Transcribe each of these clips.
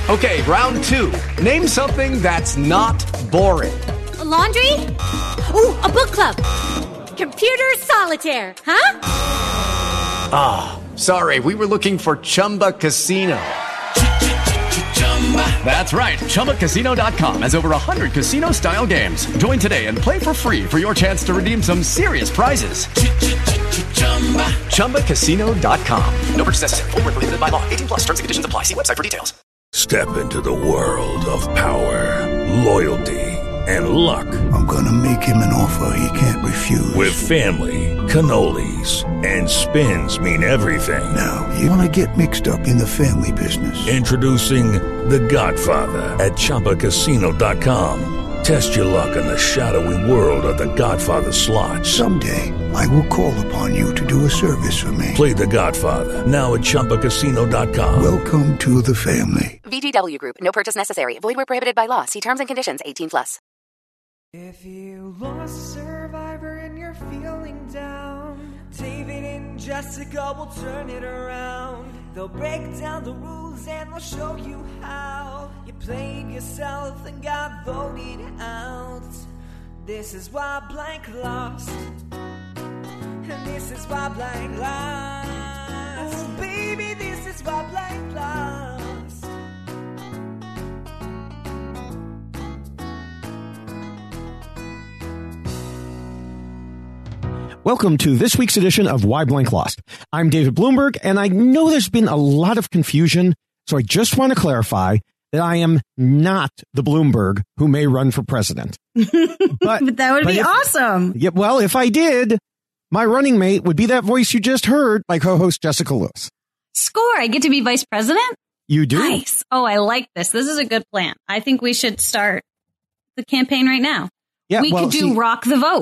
Okay, round two. Name something that's not boring. A laundry? Ooh, a book club. Computer solitaire, huh? Ah, sorry, we were looking for Chumba Casino. That's right, ChumbaCasino.com has over 100 casino-style games. Join today and play for free for your chance to redeem some serious prizes. ChumbaCasino.com. No purchase necessary. Void where prohibited by law. 18+. Terms and conditions apply. See website for details. Step into the world of power, loyalty, and luck. I'm gonna make him an offer he can't refuse. With family, cannolis, and spins mean everything. Now, you wanna get mixed up in the family business. Introducing The Godfather at ChumbaCasino.com. Test your luck in the shadowy world of The Godfather slot. Someday, I will call upon you to do a service for me. Play The Godfather now at ChumbaCasino.com. Welcome to the family. VGW Group. No purchase necessary. Void where prohibited by law. See terms and conditions. 18+. If you lost a survivor and you're feeling down, David and Jessica will turn it around. They'll break down the rules and they'll show you how you played yourself and got voted out. This is why blank lost, and this is why blank lost. Oh, baby, this is why blank lost. Welcome to this week's edition of Why Blank Lost. I'm David Bloomberg, and I know there's been a lot of confusion, so I just want to clarify that I am not the Bloomberg who may run for president. But that would be awesome. Yeah, well, if I did, my running mate would be that voice you just heard, my co-host Jessica Lewis. Score, I get to be vice president? You do? Nice. Oh, I like this. This is a good plan. I think we should start the campaign right now. Yeah, we could do rock the vote.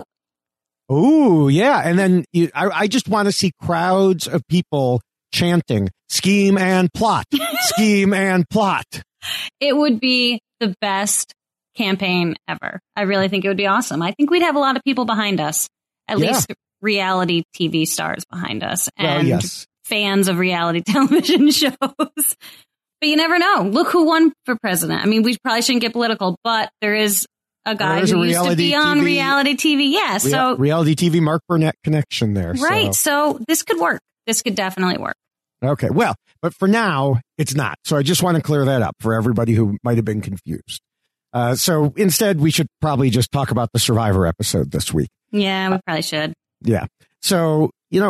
Oh, yeah. And then I just want to see crowds of people chanting, scheme and plot, scheme and plot. It would be the best campaign ever. I really think it would be awesome. I think we'd have a lot of people behind us, at least reality TV stars behind us and fans of reality television shows. But you never know. Look who won for president. I mean, we probably shouldn't get political, but there is a guy who used to be on reality TV. Yeah, so reality TV Mark Burnett connection there. Right. So this could work. This could definitely work. Okay. Well, but for now, it's not. So I just want to clear that up for everybody who might have been confused. So instead, we should probably just talk about the Survivor episode this week. Yeah, we probably should. Yeah. So,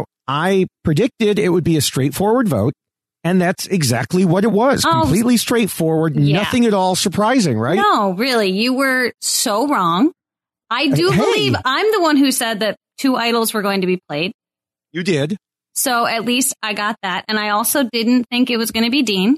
I predicted it would be a straightforward vote. And that's exactly what it was. Completely straightforward. Yeah. Nothing at all surprising, right? No, really. You were so wrong. I do believe I'm the one who said that 2 idols were going to be played. You did. So at least I got that. And I also didn't think it was going to be Dean.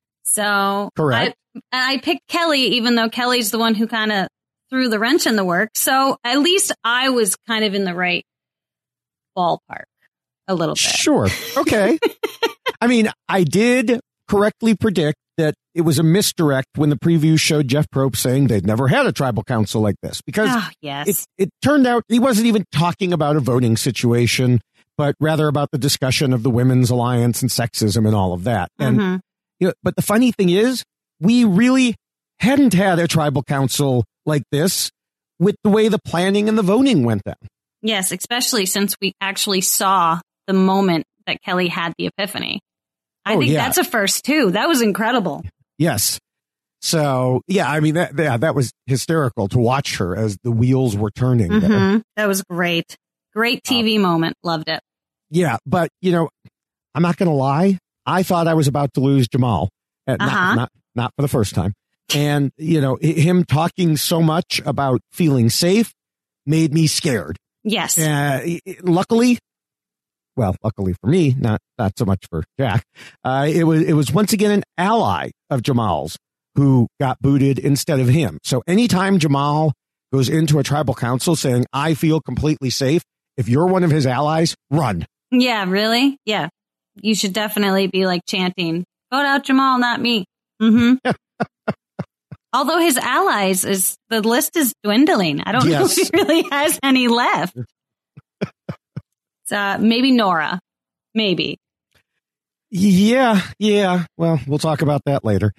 So correct. I picked Kelly, even though Kelly's the one who kind of threw the wrench in the works. So at least I was kind of in the right ballpark a little bit. Sure. Okay. I mean, I did correctly predict that it was a misdirect when the preview showed Jeff Probst saying they'd never had a tribal council like this, because it turned out he wasn't even talking about a voting situation, but rather about the discussion of the Women's Alliance and sexism and all of that. And but the funny thing is, we really hadn't had a tribal council like this with the way the planning and the voting went down. Yes, especially since we actually saw the moment that Kelly had the epiphany. I think that's a first, too. That was incredible. Yes. So, I mean, that was hysterical to watch her as the wheels were turning. There. That was great. Great TV moment. Loved it. Yeah. But, I'm not going to lie. I thought I was about to lose Jamal. Not for the first time. And, him talking so much about feeling safe made me scared. Yes. Luckily for me, not so much for Jack. It was once again an ally of Jamal's who got booted instead of him. So anytime Jamal goes into a tribal council saying, I feel completely safe, if you're one of his allies, run. Yeah, really? Yeah. You should definitely be like chanting, vote out Jamal, not me. Although his allies the list is dwindling. I don't know if he really has any left. Maybe Nora. Maybe. Yeah. Well, we'll talk about that later.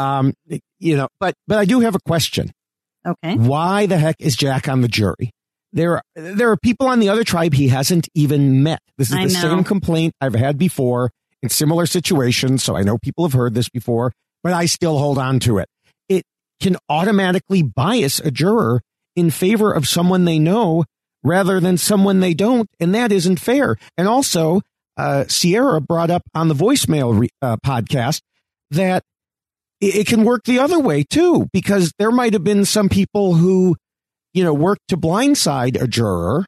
But I do have a question. Okay. Why the heck is Jack on the jury? There are people on the other tribe he hasn't even met. This is the same complaint I've had before in similar situations, so I know people have heard this before, but I still hold on to it. It can automatically bias a juror in favor of someone they know rather than someone they don't, and that isn't fair. And also, Sierra brought up on the voicemail podcast that it can work the other way, too, because there might have been some people who work to blindside a juror.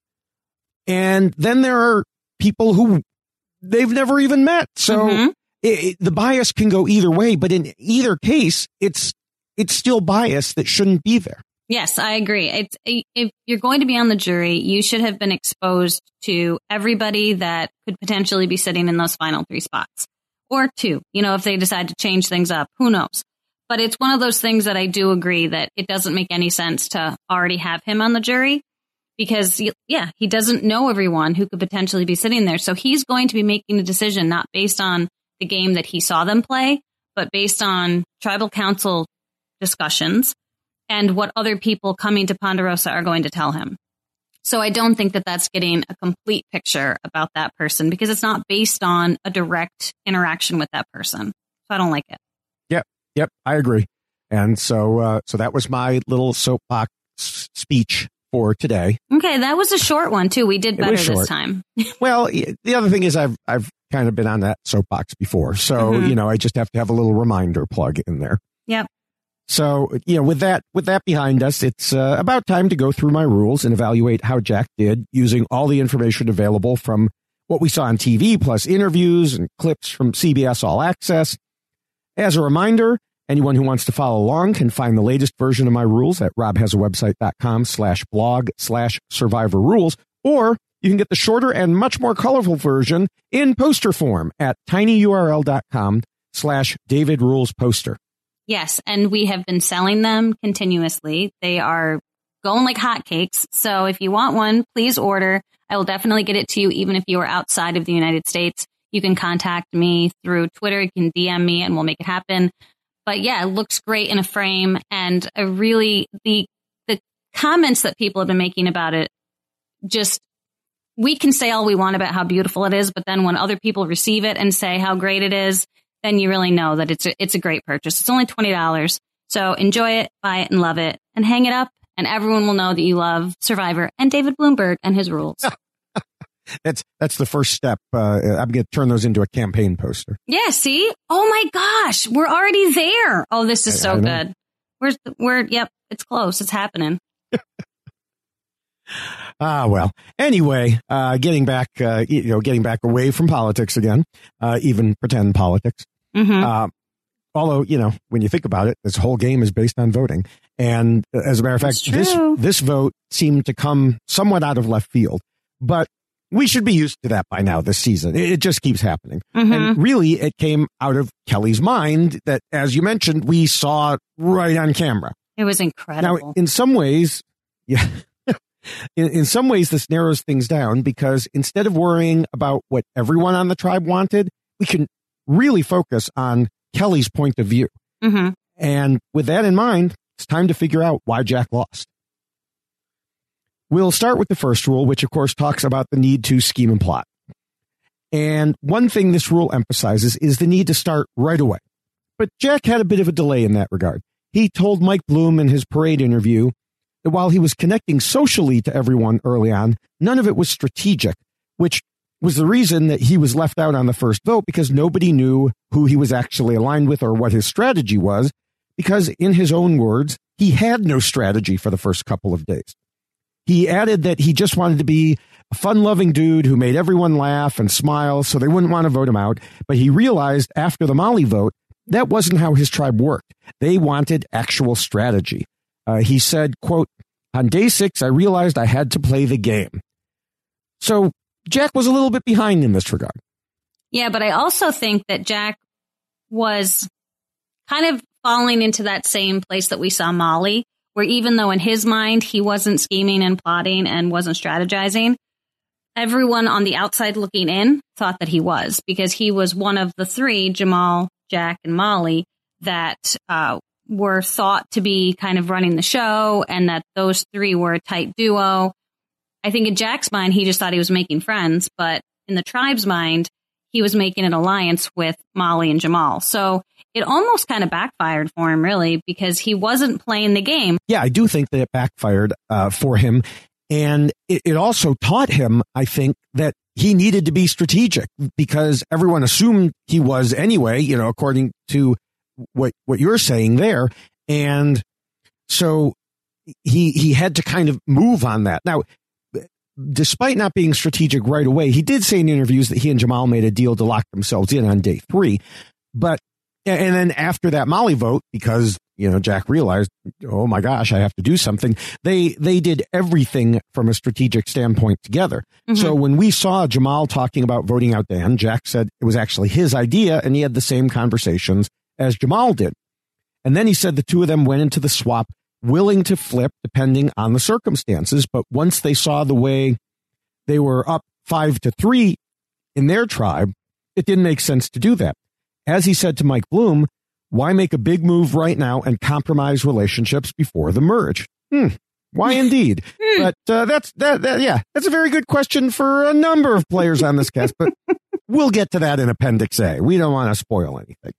And then there are people who they've never even met. So the bias can go either way. But in either case, it's still bias that shouldn't be there. Yes, I agree. If you're going to be on the jury, you should have been exposed to everybody that could potentially be sitting in those final 3 spots. Or 2, if they decide to change things up, who knows? But it's one of those things that I do agree that it doesn't make any sense to already have him on the jury because, he doesn't know everyone who could potentially be sitting there. So he's going to be making a decision not based on the game that he saw them play, but based on tribal council discussions and what other people coming to Ponderosa are going to tell him. So I don't think that that's getting a complete picture about that person because it's not based on a direct interaction with that person. So I don't like it. Yep, I agree. And so that was my little soapbox speech for today. Okay, that was a short one too. We did better this time. Well, the other thing is I've kind of been on that soapbox before. So, I just have to have a little reminder plug in there. Yep. So, with that behind us, it's about time to go through my rules and evaluate how Jack did using all the information available from what we saw on TV, plus interviews and clips from CBS All Access. As a reminder, anyone who wants to follow along can find the latest version of my rules at robhasawebsite.com/blog/Survivor Rules, or you can get the shorter and much more colorful version in poster form at tinyurl.com/David Rules Poster. Yes, and we have been selling them continuously. They are going like hotcakes. So if you want one, please order. I will definitely get it to you, even if you are outside of the United States. You can contact me through Twitter. You can DM me and we'll make it happen. But yeah, it looks great in a frame. And the comments that people have been making about it, we can say all we want about how beautiful it is. But then when other people receive it and say how great it is, then you really know that it's a great purchase. It's only $20. So enjoy it, buy it and love it and hang it up. And everyone will know that you love Survivor and David Bloomberg and his rules. That's the first step. I'm going to turn those into a campaign poster. Yeah, see? Oh my gosh, we're already there. Oh, this is so good. Yep, it's close. It's happening. Well, anyway, getting back away from politics again, even pretend politics. Although, when you think about it, this whole game is based on voting. And as a matter of fact, this vote seemed to come somewhat out of left field, but we should be used to that by now this season. It just keeps happening. And really, it came out of Kelly's mind that, as you mentioned, we saw right on camera. It was incredible. Now, in some ways, in some ways, this narrows things down because instead of worrying about what everyone on the tribe wanted, we can really focus on Kelly's point of view. And with that in mind, it's time to figure out why Jack lost. We'll start with the first rule, which of course talks about the need to scheme and plot. And one thing this rule emphasizes is the need to start right away. But Jack had a bit of a delay in that regard. He told Mike Bloom in his parade interview that while he was connecting socially to everyone early on, none of it was strategic, which was the reason that he was left out on the first vote because nobody knew who he was actually aligned with or what his strategy was, because in his own words, he had no strategy for the first couple of days. He added that he just wanted to be a fun-loving dude who made everyone laugh and smile so they wouldn't want to vote him out. But he realized after the Molly vote, that wasn't how his tribe worked. They wanted actual strategy. He said, quote, "On day 6, I realized I had to play the game." So Jack was a little bit behind in this regard. Yeah, but I also think that Jack was kind of falling into that same place that we saw Molly, where even though in his mind he wasn't scheming and plotting and wasn't strategizing, everyone on the outside looking in thought that he was, because he was one of the three, Jamal, Jack, and Molly, that were thought to be kind of running the show, and that those three were a tight duo. I think in Jack's mind, he just thought he was making friends, but in the tribe's mind, he was making an alliance with Molly and Jamal. So it almost kind of backfired for him, really, because he wasn't playing the game. Yeah, I do think that it backfired for him. And it also taught him, I think, that he needed to be strategic, because everyone assumed he was anyway, according to what you're saying there. And so he had to kind of move on that. Now, despite not being strategic right away, he did say in interviews that he and Jamal made a deal to lock themselves in on day 3. And then after that Molly vote, because, Jack realized, oh my gosh, I have to do something. They did everything from a strategic standpoint together. Mm-hmm. So when we saw Jamal talking about voting out Dan, Jack said it was actually his idea, and he had the same conversations as Jamal did. And then he said the two of them went into the swap willing to flip depending on the circumstances. But once they saw the way they were up 5-3 in their tribe, it didn't make sense to do that. As he said to Mike Bloom, why make a big move right now and compromise relationships before the merge? Why indeed? But that's a very good question for a number of players on this cast, but we'll get to that in Appendix A. We don't want to spoil anything.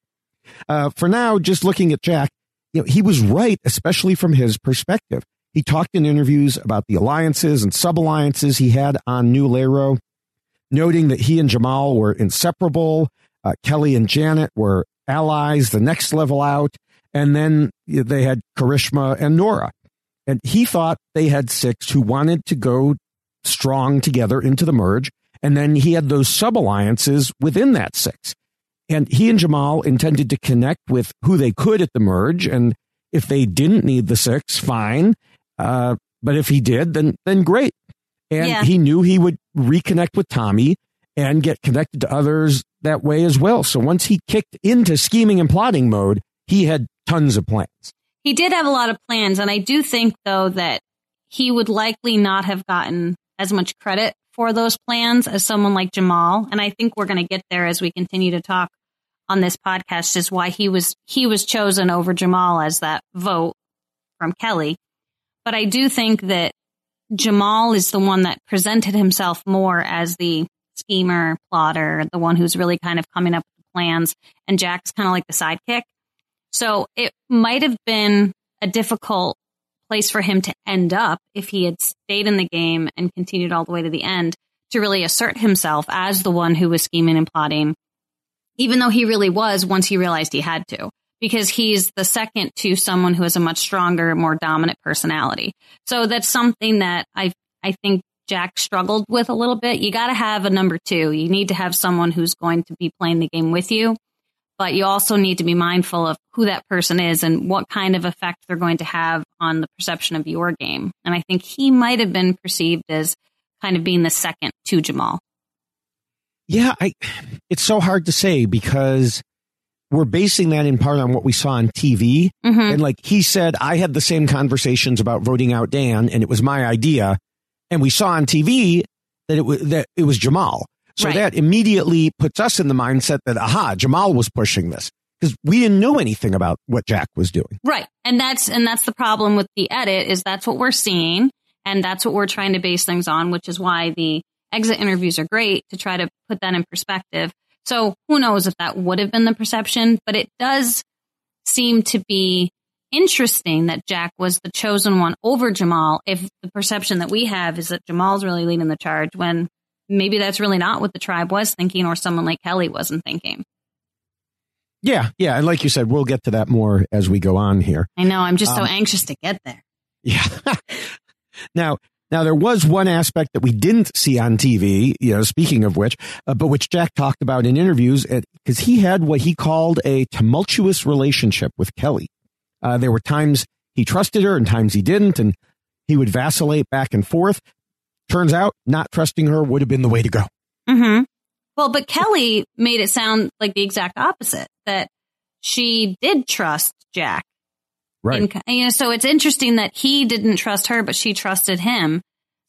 For now, just looking at Jack, he was right, especially from his perspective. He talked in interviews about the alliances and sub-alliances he had on New Lero, noting that he and Jamal were inseparable. Kelly and Janet were allies, the next level out. And then they had Karishma and Nora. And he thought they had 6 who wanted to go strong together into the merge. And then he had those sub-alliances within that 6. And he and Jamal intended to connect with who they could at the merge. And if they didn't need the 6, fine. But if he did, then great. And he knew he would reconnect with Tommy and get connected to others that way as well. So once he kicked into scheming and plotting mode, he had tons of plans. He did have a lot of plans. And I do think, though, that he would likely not have gotten as much credit for those plans as someone like Jamal. And I think we're going to get there as we continue to talk on this podcast, is why he was chosen over Jamal as that vote from Kelly. But I do think that Jamal is the one that presented himself more as the schemer, plotter, the one who's really kind of coming up with plans, and Jack's kind of like the sidekick. So it might have been a difficult place for him to end up if he had stayed in the game and continued all the way to the end to really assert himself as the one who was scheming and plotting, even though he really was once he realized he had to, because he's the second to someone who has a much stronger, more dominant personality. So that's something that I think Jack struggled with a little bit. You got to have a number 2. You need to have someone who's going to be playing the game with you, but you also need to be mindful of who that person is and what kind of effect they're going to have on the perception of your game. And I think he might have been perceived as kind of being the second to Jamal. Yeah, it's so hard to say, because we're basing that in part on what we saw on TV. Mm-hmm. And like he said, I had the same conversations about voting out Dan, and it was my idea. And we saw on TV that it was Jamal. So that immediately puts us in the mindset that, Jamal was pushing this, because we didn't know anything about what Jack was doing. Right. And that's the problem with the edit, is that's what we're seeing. And that's what we're trying to base things on, which is why the exit interviews are great, to try to put that in perspective. So who knows if that would have been the perception, but it does seem to be interesting that Jack was the chosen one over Jamal, if the perception that we have is that Jamal's really leading the charge, when maybe that's really not what the tribe was thinking, or someone like Kelly wasn't thinking. Yeah. And like you said, we'll get to that more as we go on here. I know. I'm just so anxious to get there. Yeah. Now, there was one aspect that we didn't see on TV, speaking of which, but which Jack talked about in interviews, because he had what he called a tumultuous relationship with Kelly. There were times he trusted her and times he didn't, and he would vacillate back and forth. Turns out not trusting her would have been the way to go. Mm-hmm. Well, but Kelly made it sound like the exact opposite, that she did trust Jack. Right. And, so it's interesting that he didn't trust her, but she trusted him.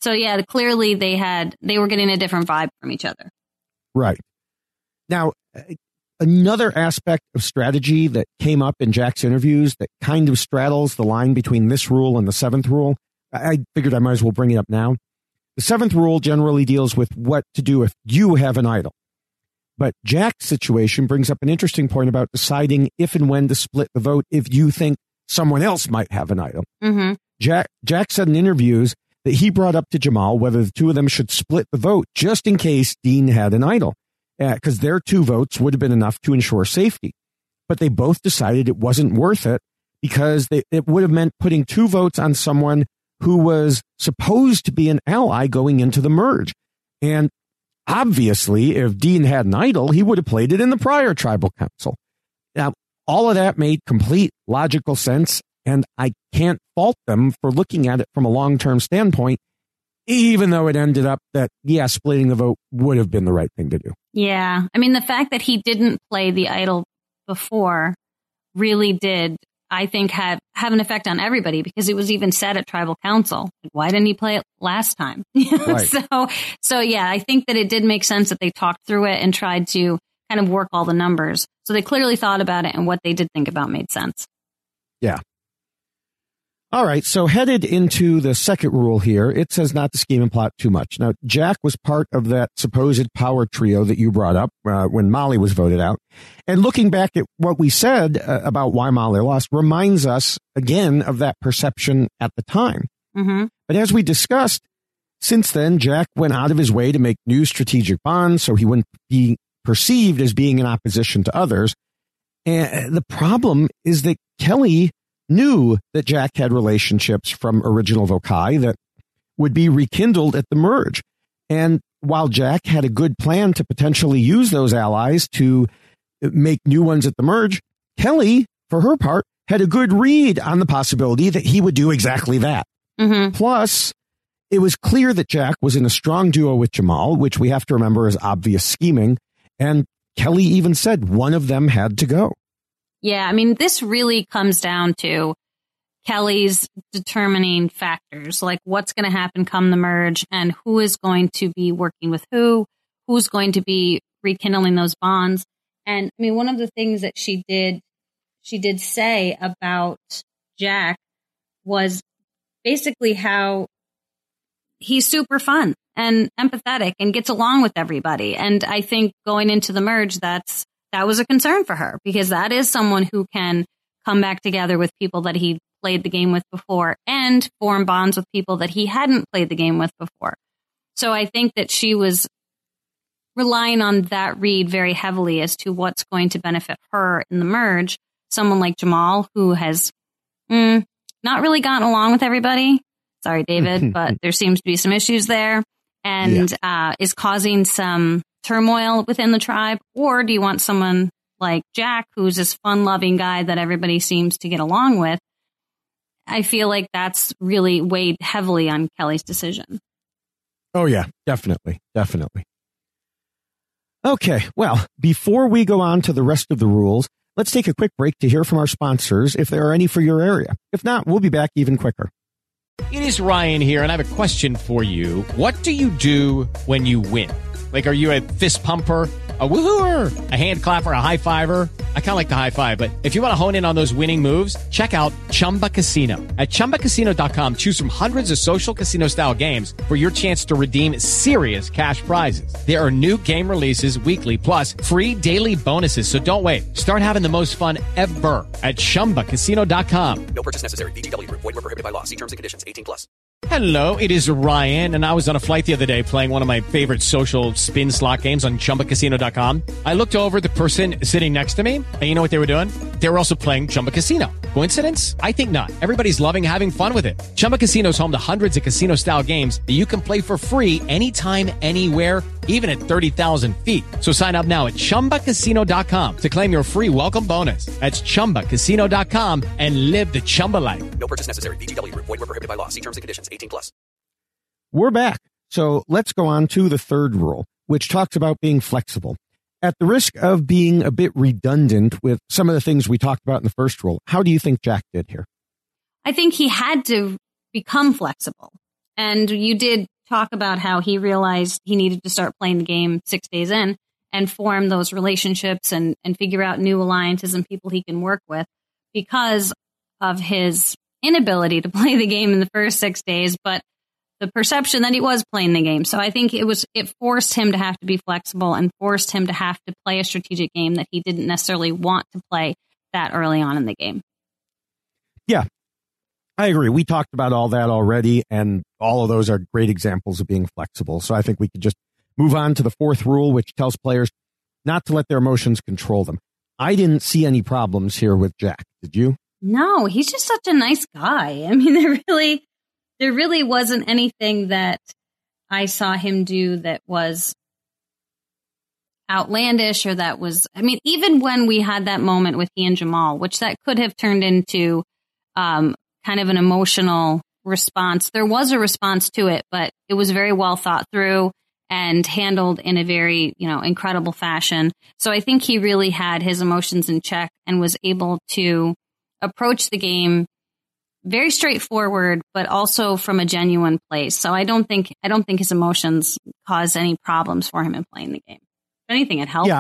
So yeah, clearly they were getting a different vibe from each other. Right. Now, another aspect of strategy that came up in Jack's interviews that kind of straddles the line between this rule and the seventh rule, I figured I might as well bring it up now. The seventh rule generally deals with what to do if you have an idol. But Jack's situation brings up an interesting point about deciding if and when to split the vote if you think someone else might have an idol. Mm-hmm. Jack said in interviews that he brought up to Jamal whether the two of them should split the vote just in case Dean had an idol, because their 2 votes would have been enough to ensure safety. But they both decided it wasn't worth it because it would have meant putting 2 votes on someone who was supposed to be an ally going into the merge. And obviously, if Dean had an idol, he would have played it in the prior tribal council. Now, all of that made complete logical sense, and I can't fault them for looking at it from a long-term standpoint, even though it ended up that, splitting the vote would have been the right thing to do. Yeah. I mean, the fact that he didn't play the idol before really did, I think, have an effect on everybody, because it was even said at tribal council, why didn't he play it last time? Right. So yeah, I think that it did make sense that they talked through it and tried to kind of work all the numbers. So they clearly thought about it, and what they did think about made sense. Yeah. All right, so headed into the second rule here, it says not to scheme and plot too much. Now, Jack was part of that supposed power trio that you brought up when Molly was voted out. And looking back at what we said about why Molly lost reminds us, again, of that perception at the time. Mm-hmm. But as we discussed, since then, Jack went out of his way to make new strategic bonds so he wouldn't be perceived as being in opposition to others. And the problem is that Kelly knew that Jack had relationships from original Vokai that would be rekindled at the merge. And while Jack had a good plan to potentially use those allies to make new ones at the merge, Kelly, for her part, had a good read on the possibility that he would do exactly that. Mm-hmm. Plus, it was clear that Jack was in a strong duo with Jamal, which we have to remember is obvious scheming. And Kelly even said one of them had to go. Yeah, I mean, this really comes down to Kelly's determining factors, like what's going to happen come the merge and who is going to be working with who's going to be rekindling those bonds. And I mean, one of the things that she did say about Jack was basically how he's super fun and empathetic and gets along with everybody. And I think going into the merge, that was a concern for her, because that is someone who can come back together with people that he played the game with before and form bonds with people that he hadn't played the game with before. So I think that she was relying on that read very heavily as to what's going to benefit her in the merge. Someone like Jamal, who has not really gotten along with everybody. Sorry, David, but there seems to be some issues there, and is causing some turmoil within the tribe. Or do you want someone like Jack, who's this fun-loving guy that everybody seems to get along with? I feel like that's really weighed heavily on Kelly's decision. Oh, yeah, definitely. Okay, well, before we go on to the rest of the rules, let's take a quick break to hear from our sponsors if there are any for your area. If not, we'll be back even quicker. It is Ryan here, and I have a question for you. What do you do when you win? Like, are you a fist pumper, a woohooer, a hand clapper, a high fiver? I kind of like the high five, but if you want to hone in on those winning moves, check out Chumba Casino. At ChumbaCasino.com, choose from hundreds of social casino style games for your chance to redeem serious cash prizes. There are new game releases weekly, plus free daily bonuses. So don't wait. Start having the most fun ever at ChumbaCasino.com. No purchase necessary. VGW Group. Void where prohibited by law. See terms and conditions. 18+. Hello, it is Ryan, and I was on a flight the other day playing one of my favorite social spin slot games on ChumbaCasino.com. I looked over at the person sitting next to me, and you know what they were doing? They were also playing Chumba Casino. Coincidence? I think not. Everybody's loving having fun with it. Chumba Casino is home to hundreds of casino-style games that you can play for free anytime, anywhere, even at 30,000 feet. So sign up now at ChumbaCasino.com to claim your free welcome bonus. That's ChumbaCasino.com and live the Chumba life. No purchase necessary. VGW Group. Void where prohibited by law. See terms and conditions. 18+. We're back. So let's go on to the third rule, which talks about being flexible. At the risk of being a bit redundant with some of the things we talked about in the first rule, how do you think Jack did here? I think he had to become flexible. And you did talk about how he realized he needed to start playing the game 6 days in and form those relationships and figure out new alliances and people he can work with because of his inability to play the game in the first 6 days, but the perception that he was playing the game. So I think it forced him to have to be flexible and forced him to have to play a strategic game that he didn't necessarily want to play that early on in the game. Yeah, I agree. We talked about all that already, and all of those are great examples of being flexible. So I think we could just move on to the fourth rule, which tells players not to let their emotions control them. I didn't see any problems here with Jack. Did you? No, he's just such a nice guy. I mean, there really wasn't anything that I saw him do that was outlandish or that was, I mean, even when we had that moment with he and Jamal, which that could have turned into kind of an emotional response. There was a response to it, but it was very well thought through and handled in a very, incredible fashion. So I think he really had his emotions in check and was able to approach the game very straightforward, but also from a genuine place. So I don't think his emotions caused any problems for him in playing the game. If anything, it helped.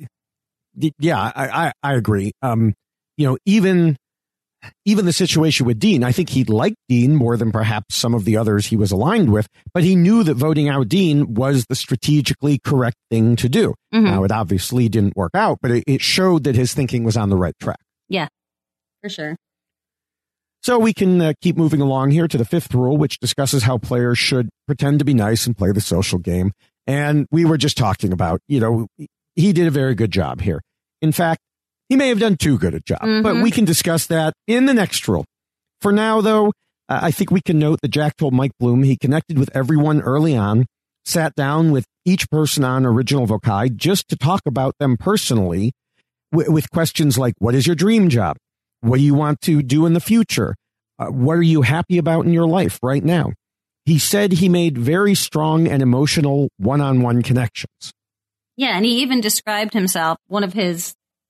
I agree. Even the situation with Dean, I think he liked Dean more than perhaps some of the others he was aligned with, but he knew that voting out Dean was the strategically correct thing to do. Mm-hmm. Now, it obviously didn't work out, but it showed that his thinking was on the right track. Yeah, for sure. So we can keep moving along here to the fifth rule, which discusses how players should pretend to be nice and play the social game. And we were just talking about, he did a very good job here. In fact, he may have done too good a job, but we can discuss that in the next rule. For now, though, I think we can note that Jack told Mike Bloom he connected with everyone early on, sat down with each person on Original Vokai just to talk about them personally with questions like, what is your dream job? What do you want to do in the future? What are you happy about in your life right now? He said he made very strong and emotional one-on-one connections. Yeah, and he even described himself, one of his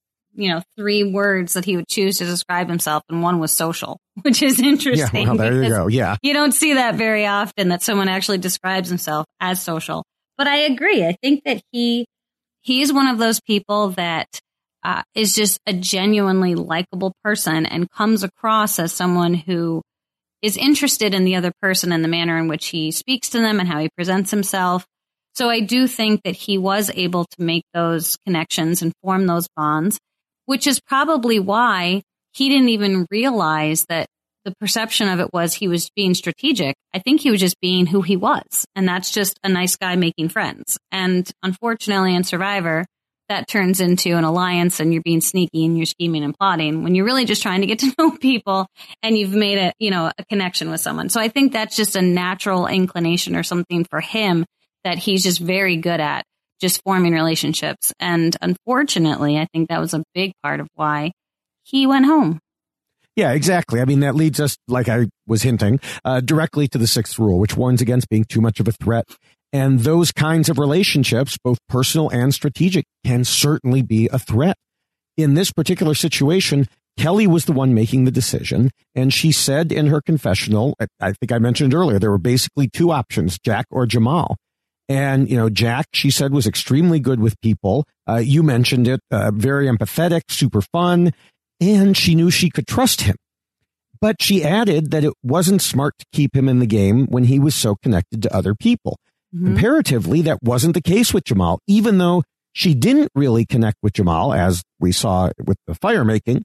3 words that he would choose to describe himself, and one was social, which is interesting. Yeah, well, there you go. Yeah. You don't see that very often, that someone actually describes himself as social. But I agree. I think that he's one of those people that is just a genuinely likable person and comes across as someone who is interested in the other person and the manner in which he speaks to them and how he presents himself. So I do think that he was able to make those connections and form those bonds, which is probably why he didn't even realize that the perception of it was he was being strategic. I think he was just being who he was. And that's just a nice guy making friends. And unfortunately in Survivor, that turns into an alliance and you're being sneaky and you're scheming and plotting when you're really just trying to get to know people and you've made a connection with someone. So I think that's just a natural inclination or something for him that he's just very good at, just forming relationships. And unfortunately, I think that was a big part of why he went home. Yeah, exactly. I mean, that leads us, like I was hinting, directly to the sixth rule, which warns against being too much of a threat. And those kinds of relationships, both personal and strategic, can certainly be a threat. In this particular situation, Kelly was the one making the decision, and she said in her confessional, I think I mentioned earlier, there were basically 2 options, Jack or Jamal. And, Jack, she said, was extremely good with people. You mentioned it, very empathetic, super fun, and she knew she could trust him. But she added that it wasn't smart to keep him in the game when he was so connected to other people. Mm-hmm. Comparatively, that wasn't the case with Jamal, even though she didn't really connect with Jamal, as we saw with the fire making,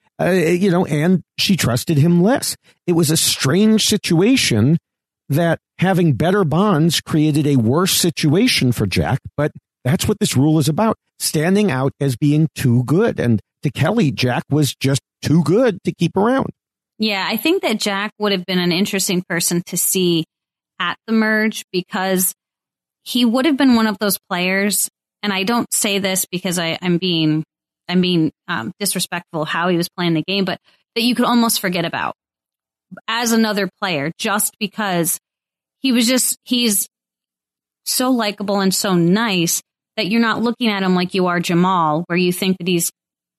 and she trusted him less. It was a strange situation that having better bonds created a worse situation for Jack, but that's what this rule is about, standing out as being too good. And to Kelly, Jack was just too good to keep around. Yeah, I think that Jack would have been an interesting person to see at the merge because he would have been one of those players, and I don't say this because I'm being disrespectful how he was playing the game, but that you could almost forget about as another player just because he's so likable and so nice that you're not looking at him like you are Jamal, where you think that he's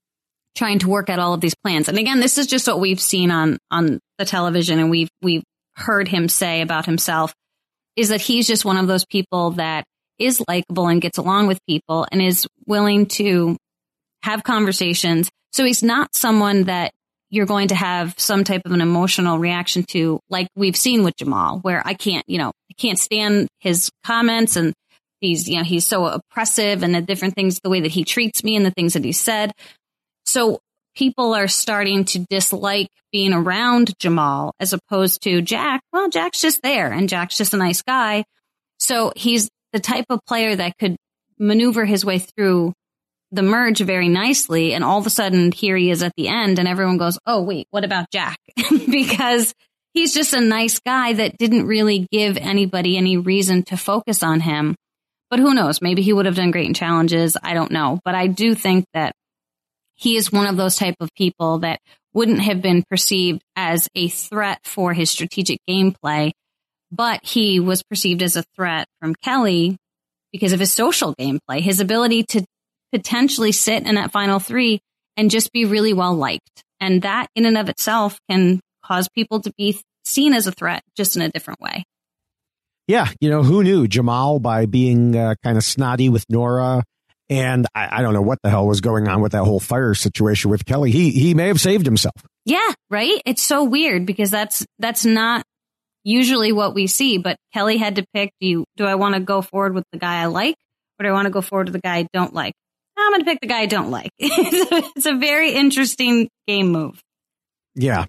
trying to work out all of these plans. And again, this is just what we've seen on the television, and we've heard him say about himself is that he's just one of those people that is likable and gets along with people and is willing to have conversations. So he's not someone that you're going to have some type of an emotional reaction to, like we've seen with Jamal, where I can't stand his comments, and he's so oppressive, and the different things, the way that he treats me and the things that he said. So people are starting to dislike being around Jamal as opposed to Jack. Well, Jack's just there, and Jack's just a nice guy. So he's the type of player that could maneuver his way through the merge very nicely, and all of a sudden here he is at the end, and everyone goes, oh wait, what about Jack? Because he's just a nice guy that didn't really give anybody any reason to focus on him. But who knows, maybe he would have done great in challenges, I don't know. But I do think that he is one of those type of people that wouldn't have been perceived as a threat for his strategic gameplay, but he was perceived as a threat from Kelly because of his social gameplay, his ability to potentially sit in that final three and just be really well liked. And that in and of itself can cause people to be seen as a threat, just in a different way. Yeah. Who knew Jamal, by being kind of snotty with Nora, and I don't know what the hell was going on with that whole fire situation with Kelly. He may have saved himself. Yeah. Right. It's so weird because that's not usually what we see, but Kelly had to pick, do I want to go forward with the guy I like, or do I want to go forward with the guy I don't like? I'm going to pick the guy I don't like. It's a very interesting game move. Yeah.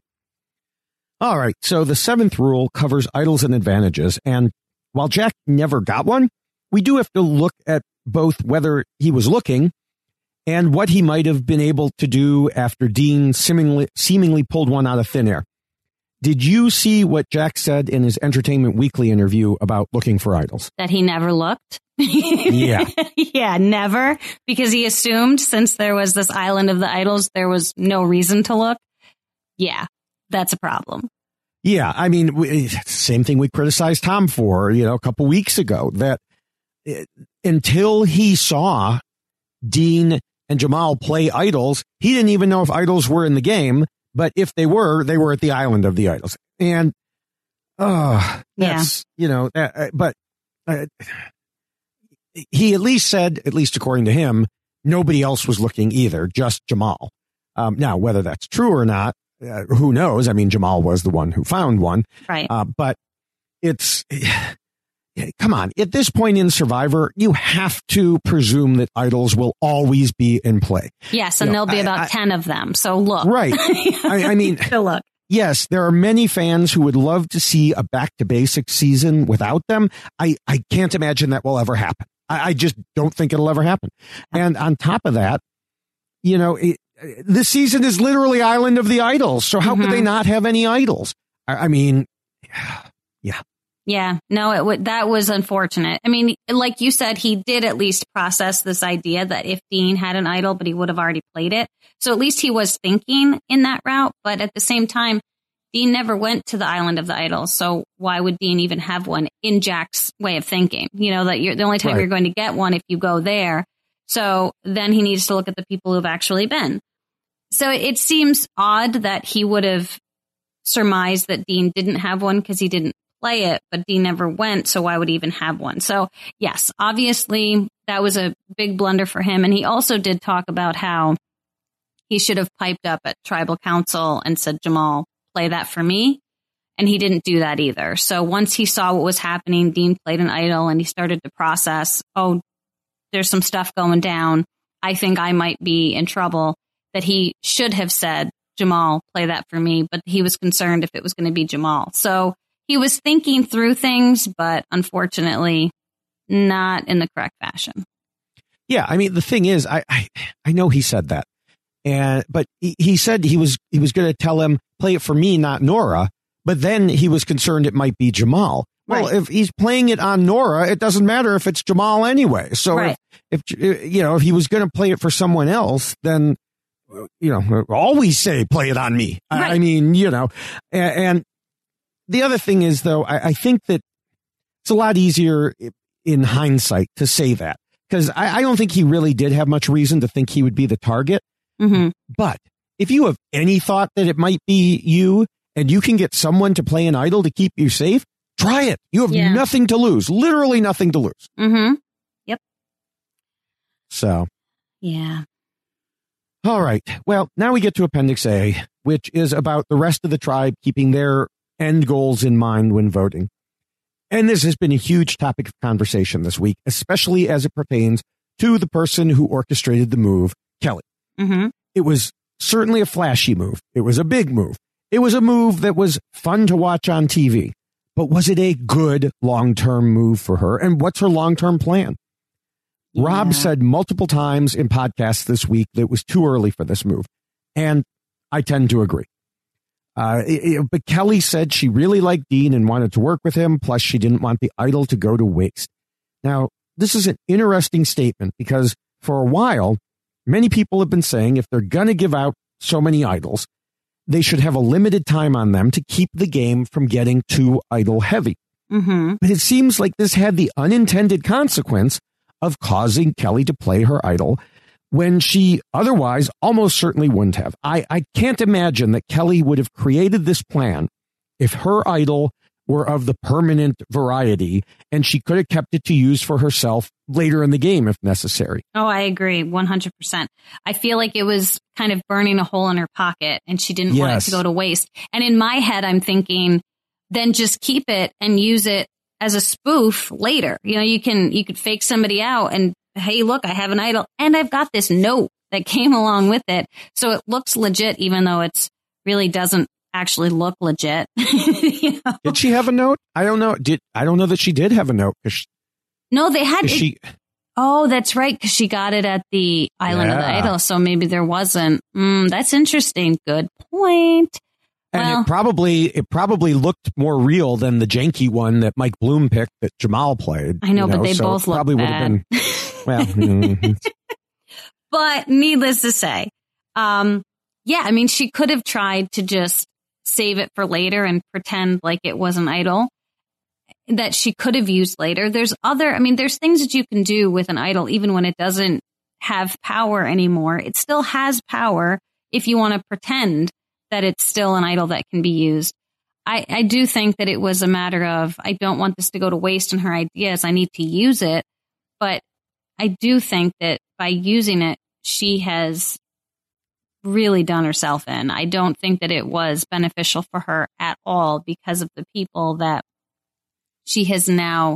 All right. So the 7th rule covers idols and advantages. And while Jack never got one, we do have to look at both whether he was looking and what he might have been able to do after Dean seemingly pulled one out of thin air. Did you see what Jack said in his Entertainment Weekly interview about looking for idols? That he never looked? Yeah. Yeah, never. Because he assumed since there was this island of the idols, there was no reason to look. Yeah, that's a problem. Yeah, I mean, same thing we criticized Tom for, a couple weeks ago, that until he saw Dean and Jamal play idols, he didn't even know if idols were in the game. But if they were at the island of the idols. And, that's, but he at least said, at least according to him, nobody else was looking either, just Jamal. Now, whether that's true or not, who knows? I mean, Jamal was the one who found one. Right. But it's, come on, at this point in Survivor, you have to presume that idols will always be in play. Yes, and there'll be about 10 of them. So look. Right. I mean, look. Yes, there are many fans who would love to see a back to basics season without them. I can't imagine that will ever happen. I just don't think it'll ever happen. And on top of that, this season is literally Island of the Idols. So how could they not have any idols? I mean, yeah. Yeah, no, that was unfortunate. I mean, like you said, he did at least process this idea that if Dean had an idol, but he would have already played it. So at least he was thinking in that route. But at the same time, Dean never went to the Island of the Idols. So why would Dean even have one in Jack's way of thinking? That you're the only time you're going to get one if you go there. So then he needs to look at the people who've actually been. So it seems odd that he would have surmised that Dean didn't have one because he didn't play it, but Dean never went, so why would he even have one? So yes, obviously that was a big blunder for him. And he also did talk about how he should have piped up at Tribal Council and said, Jamal, play that for me. And he didn't do that either. So once he saw what was happening, Dean played an idol and he started to process, there's some stuff going down. I think I might be in trouble, that he should have said, Jamal, play that for me. But he was concerned if it was going to be Jamal. So he was thinking through things, but unfortunately not in the correct fashion. Yeah, I mean, the thing is, I know he said that, but he said he was going to tell him, play it for me, not Nora. But then he was concerned it might be Jamal. Well, if he's playing it on Nora, it doesn't matter if it's Jamal anyway. So if he was going to play it for someone else, then always say play it on me. Right. I mean, and the other thing is, though, I think that it's a lot easier in hindsight to say that, because I don't think he really did have much reason to think he would be the target. Mm-hmm. But if you have any thought that it might be you and you can get someone to play an idol to keep you safe, try it. You have nothing to lose, literally nothing to lose. Mm-hmm. Yep. So. Yeah. All right. Well, now we get to Appendix A, which is about the rest of the tribe keeping their end goals in mind when voting. And this has been a huge topic of conversation this week, especially as it pertains to the person who orchestrated the move, Kelly. Mm-hmm. It was certainly a flashy move. It was a big move. It was a move that was fun to watch on TV. But was it a good long-term move for her? And what's her long-term plan? Yeah. Rob said multiple times in podcasts this week that it was too early for this move. And I tend to agree. But Kelly said she really liked Dean and wanted to work with him. Plus, she didn't want the idol to go to waste. Now, this is an interesting statement because for a while, many people have been saying if they're going to give out so many idols, they should have a limited time on them to keep the game from getting too idol heavy. Mm-hmm. But it seems like this had the unintended consequence of causing Kelly to play her idol when she otherwise almost certainly wouldn't have. I can't imagine that Kelly would have created this plan if her idol were of the permanent variety and she could have kept it to use for herself later in the game if necessary. Oh, I agree 100%. I feel like it was kind of burning a hole in her pocket and she didn't want it to go to waste. And in my head, I'm thinking, then just keep it and use it as a spoof later. You know, you could fake somebody out and, hey, look, I have an idol and I've got this note that came along with it. So it looks legit, even though it's really doesn't actually look legit. You know? Did she have a note? I don't know. I don't know that she did have a note. No, they had it. Oh, that's right. Because she got it at the Island of the Idol. So maybe there wasn't. That's interesting. Good point. And it probably looked more real than the janky one that Mike Bloom picked that Jamal played. I know, but they both look probably bad. Would have been, well, but needless to say, I mean, she could have tried to just save it for later and pretend like it was an idol that she could have used later. There's things that you can do with an idol, even when it doesn't have power anymore. It still has power if you want to pretend that it's still an idol that can be used. I do think that it was a matter of, I don't want this to go to waste in her ideas. I need to use it. But I do think that by using it, she has really done herself in. I don't think that it was beneficial for her at all because of the people that she has now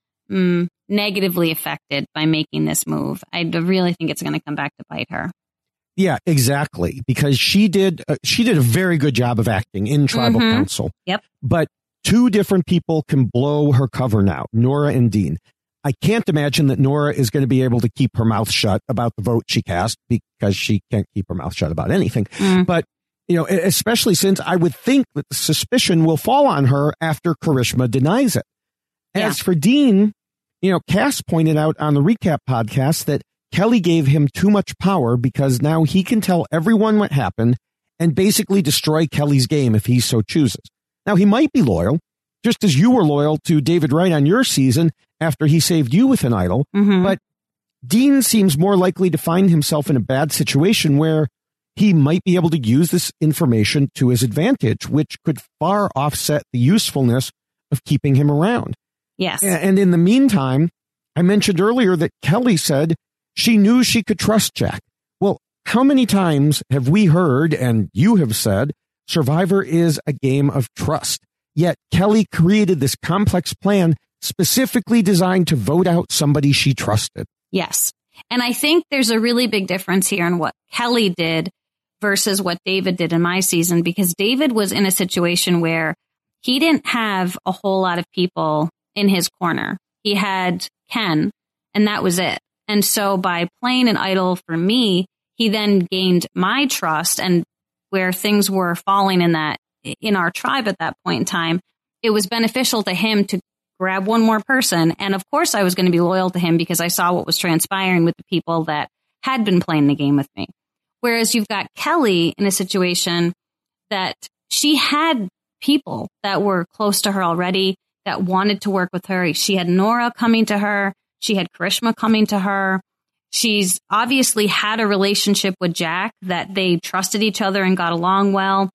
negatively affected by making this move. I really think it's going to come back to bite her. Yeah, exactly. Because she did a very good job of acting in Tribal Council. Yep. But two different people can blow her cover now, Nora and Dean. I can't imagine that Nora is going to be able to keep her mouth shut about the vote she cast because she can't keep her mouth shut about anything. But, especially since I would think that the suspicion will fall on her after Karishma denies it. As for Dean, Cass pointed out on the recap podcast that Kelly gave him too much power because now he can tell everyone what happened and basically destroy Kelly's game if he so chooses. Now, he might be loyal, just as you were loyal to David Wright on your season after he saved you with an idol. But Dean seems more likely to find himself in a bad situation where he might be able to use this information to his advantage, which could far offset the usefulness of keeping him around. Yes. And in the meantime, I mentioned earlier that Kelly said she knew she could trust Jack. Well, how many times have we heard, and you have said, Survivor is a game of trust? Yet Kelly created this complex plan specifically designed to vote out somebody she trusted. Yes. And I think there's a really big difference here in what Kelly did versus what David did in my season, because David was in a situation where he didn't have a whole lot of people in his corner. He had Ken, and that was it. And so by playing an idol for me, he then gained my trust, and where things were falling in our tribe at that point in time, it was beneficial to him to grab one more person. And of course I was going to be loyal to him because I saw what was transpiring with the people that had been playing the game with me. Whereas you've got Kelly in a situation that she had people that were close to her already that wanted to work with her. She had Nora coming to her. She had Karishma coming to her. She's obviously had a relationship with Jack that they trusted each other and got along well.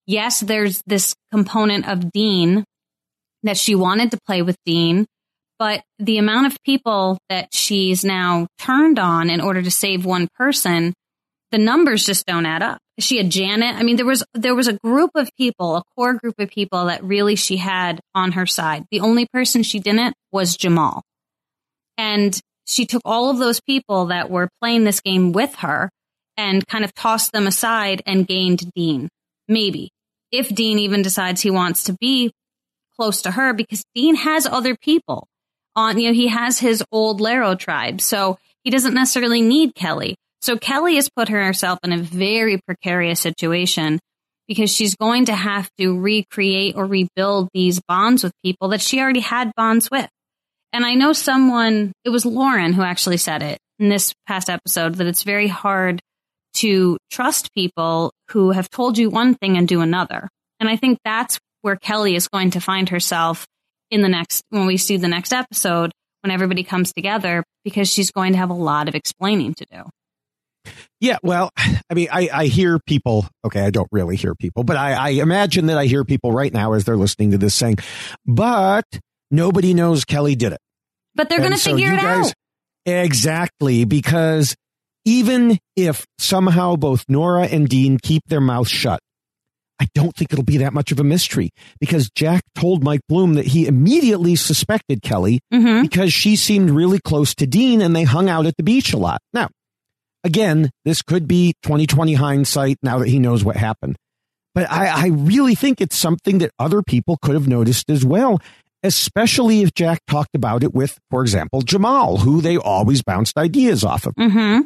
yes, there's this component of Dean that she wanted to play with Dean, but the amount of people that she's now turned on in order to save one person, the numbers just don't add up. She had Janet. I mean, there was a group of people, a core group of people that really she had on her side. The only person she didn't was Jamal. And she took all of those people that were playing this game with her and kind of tossed them aside and gained Dean. Maybe. If Dean even decides he wants to be close to her, because Dean has other people on, he has his old Laro tribe. So he doesn't necessarily need Kelly. So Kelly has put herself in a very precarious situation because she's going to have to recreate or rebuild these bonds with people that she already had bonds with. And I know it was Lauren who actually said it in this past episode, that it's very hard to trust people who have told you one thing and do another. And I think that's where Kelly is going to find herself when we see the next episode, when everybody comes together, because she's going to have a lot of explaining to do. Yeah, well, I mean, I hear people, okay, I don't really hear people, but I imagine that I hear people right now as they're listening to this saying, but nobody knows Kelly did it. But they're going to figure it out. Exactly, because even if somehow both Nora and Dean keep their mouths shut, I don't think it'll be that much of a mystery, because Jack told Mike Bloom that he immediately suspected Kelly because she seemed really close to Dean and they hung out at the beach a lot. Now, again, this could be 20/20 hindsight now that he knows what happened. But I really think it's something that other people could have noticed as well, especially if Jack talked about it with, for example, Jamal, who they always bounced ideas off of.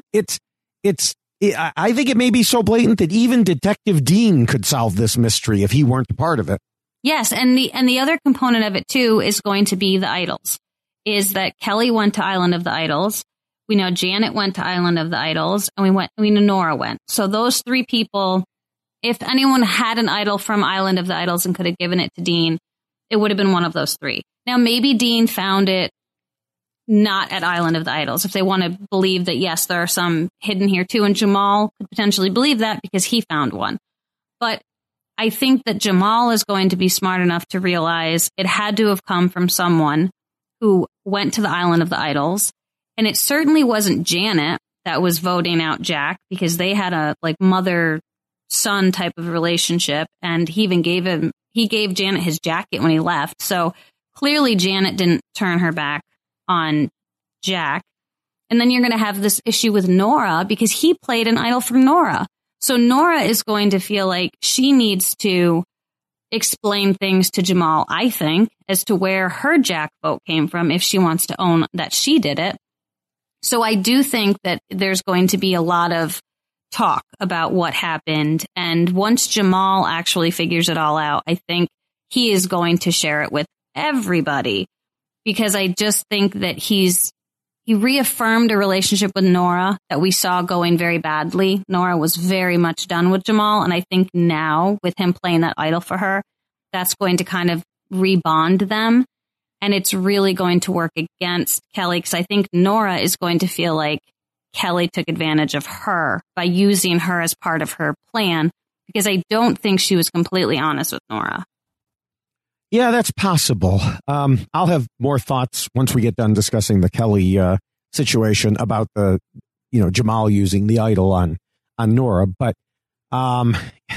I think it may be so blatant that even Detective Dean could solve this mystery if he weren't a part of it. Yes, and the other component of it, too, is going to be the idols, is that Kelly went to Island of the Idols. We know Janet went to Island of the Idols, and we know Nora went. So those three people, if anyone had an idol from Island of the Idols and could have given it to Dean, it would have been one of those three. Now, maybe Dean found it not at Island of the Idols, if they want to believe that, yes, there are some hidden here too, and Jamal could potentially believe that because he found one. But I think that Jamal is going to be smart enough to realize it had to have come from someone who went to the Island of the Idols. And it certainly wasn't Janet that was voting out Jack, because they had a mother-son type of relationship. And he even gave Janet his jacket when he left. So clearly Janet didn't turn her back on Jack. And then you're going to have this issue with Nora because he played an idol from Nora. So Nora is going to feel like she needs to explain things to Jamal, I think, as to where her Jack vote came from if she wants to own that she did it. So I do think that there's going to be a lot of talk about what happened. And once Jamal actually figures it all out, I think he is going to share it with everybody, because I just think that he reaffirmed a relationship with Nora that we saw going very badly. Nora was very much done with Jamal. And I think now with him playing that idol for her, that's going to kind of rebond them. And it's really going to work against Kelly, because I think Nora is going to feel like Kelly took advantage of her by using her as part of her plan, because I don't think she was completely honest with Nora. Yeah, that's possible. I'll have more thoughts once we get done discussing the Kelly situation about the, Jamal using the idol on Nora. But I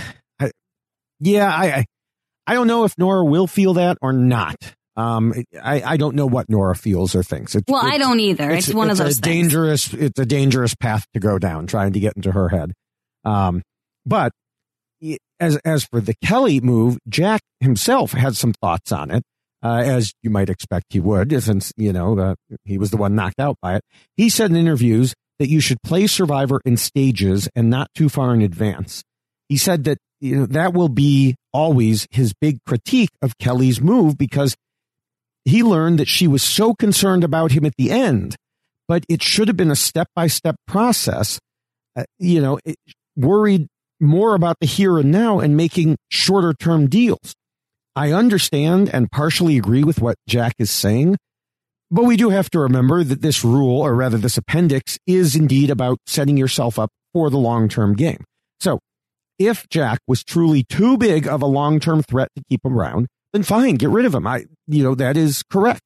don't know if Nora will feel that or not. I don't know what Nora feels or thinks. I don't either. It's one of those things. It's a dangerous path to go down, trying to get into her head. But as for the Kelly move, Jack himself had some thoughts on it, as you might expect he would, since, he was the one knocked out by it. He said in interviews that you should play Survivor in stages and not too far in advance. He said that that will be always his big critique of Kelly's move, because he learned that she was so concerned about him at the end, but it should have been a step-by-step process, worried more about the here and now and making shorter-term deals. I understand and partially agree with what Jack is saying, but we do have to remember that this rule, or rather this appendix, is indeed about setting yourself up for the long-term game. So if Jack was truly too big of a long-term threat to keep him around, then fine, get rid of him. That is correct.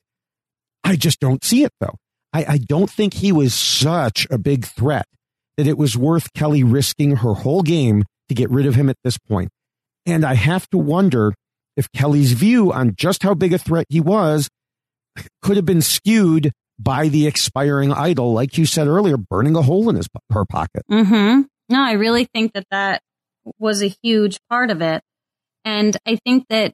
I just don't see it, though. I don't think he was such a big threat that it was worth Kelly risking her whole game to get rid of him at this point. And I have to wonder if Kelly's view on just how big a threat he was could have been skewed by the expiring idol, like you said earlier, burning a hole in her pocket. Mm-hmm. No, I really think that was a huge part of it. And I think that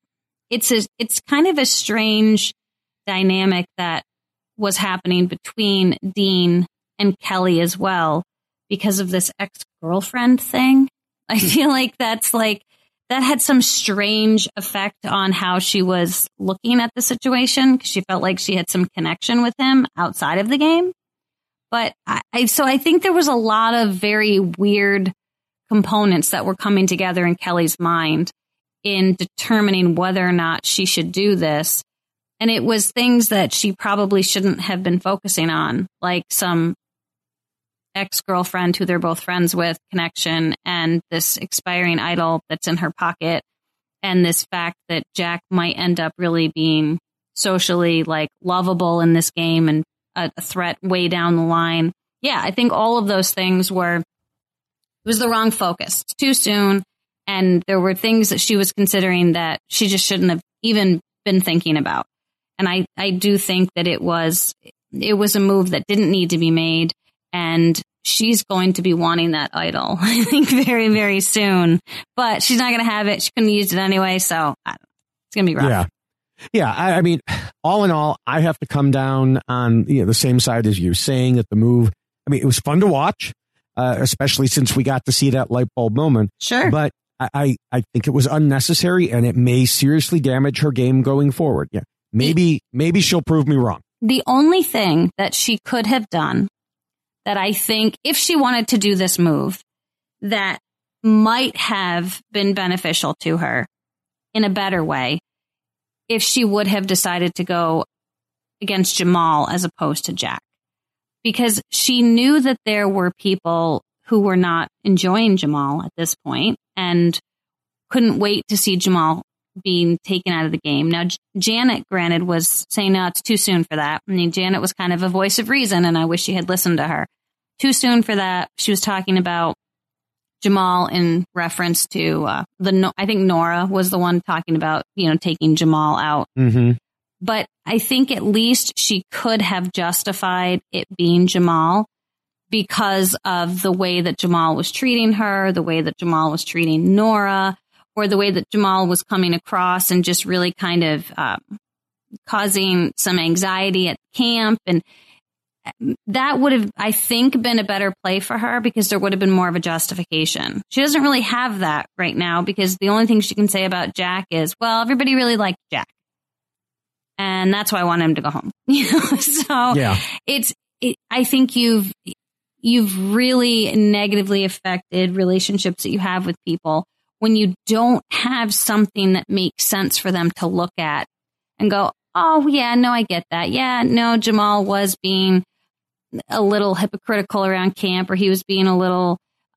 it's kind of a strange dynamic that was happening between Dean and Kelly as well because of this ex-girlfriend thing. I feel like that had some strange effect on how she was looking at the situation because she felt like she had some connection with him outside of the game. But I think there was a lot of very weird components that were coming together in Kelly's mind in determining whether or not she should do this. And it was things that she probably shouldn't have been focusing on, like some ex-girlfriend who they're both friends with connection and this expiring idol that's in her pocket. And this fact that Jack might end up really being socially lovable in this game and a threat way down the line. Yeah, I think all of those things it was the wrong focus. It's too soon. And there were things that she was considering that she just shouldn't have even been thinking about. And I do think that it was a move that didn't need to be made. And she's going to be wanting that idol, I think, very, very soon. But she's not going to have it. She couldn't use it anyway. So it's going to be rough. Yeah. I mean, all in all, I have to come down on the same side as you, saying that the move, it was fun to watch, especially since we got to see that light bulb moment. Sure. But I think it was unnecessary, and it may seriously damage her game going forward. Yeah. Maybe she'll prove me wrong. The only thing that she could have done that I think if she wanted to do this move that might have been beneficial to her in a better way if she would have decided to go against Jamal as opposed to Jack. Because she knew that there were people who were not enjoying Jamal at this point and couldn't wait to see Jamal being taken out of the game. Now, Janet, granted, was saying, no, it's too soon for that. I mean, Janet was kind of a voice of reason, and I wish she had listened to her. Too soon for that. She was talking about Jamal in reference to I think Nora was the one talking about, taking Jamal out. Mm-hmm. But I think at least she could have justified it being Jamal because of the way that Jamal was treating her, the way that Jamal was treating Nora, or the way that Jamal was coming across and just really kind of causing some anxiety at camp. And that would have, I think, been a better play for her because there would have been more of a justification. She doesn't really have that right now because the only thing she can say about Jack is, well, everybody really liked Jack. And that's why I want him to go home. So yeah. I think you've really negatively affected relationships that you have with people when you don't have something that makes sense for them to look at and go, oh, yeah, no, I get that. Yeah, no, Jamal was being a little hypocritical around camp, or he was being a little,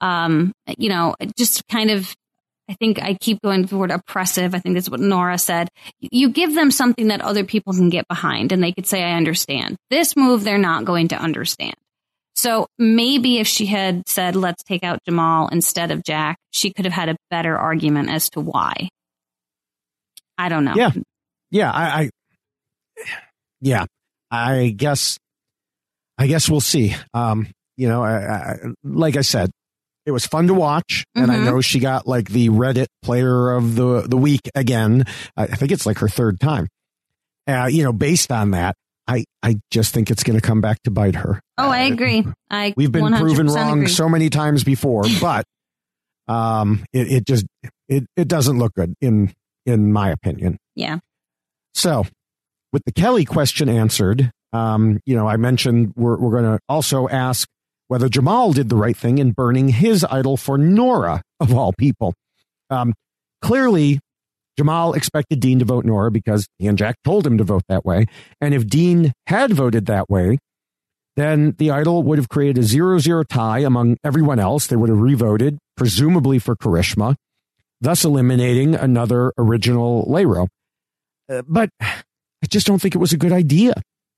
just kind of, I think I keep going to the word oppressive. I think that's what Nora said. You give them something that other people can get behind and they could say, I understand. This move, they're not going to understand. So maybe if she had said, let's take out Jamal instead of Jack, she could have had a better argument as to why. I don't know. Yeah. I guess we'll see. Like I said, it was fun to watch, and I know she got the Reddit player of the week again. I think it's her third time. Based on that, I just think it's going to come back to bite her. Oh, I agree. We've been proven wrong so many times before, but it doesn't look good in my opinion. Yeah. So, with the Kelly question answered, I mentioned we're going to also ask whether Jamal did the right thing in burning his idol for Nora, of all people. Clearly, Jamal expected Dean to vote Nora because he and Jack told him to vote that way. And if Dean had voted that way, then the idol would have created a 0-0 tie among everyone else. They would have revoted. presumably for Karishma, thus eliminating another original Laro. But I just don't think it was a good idea.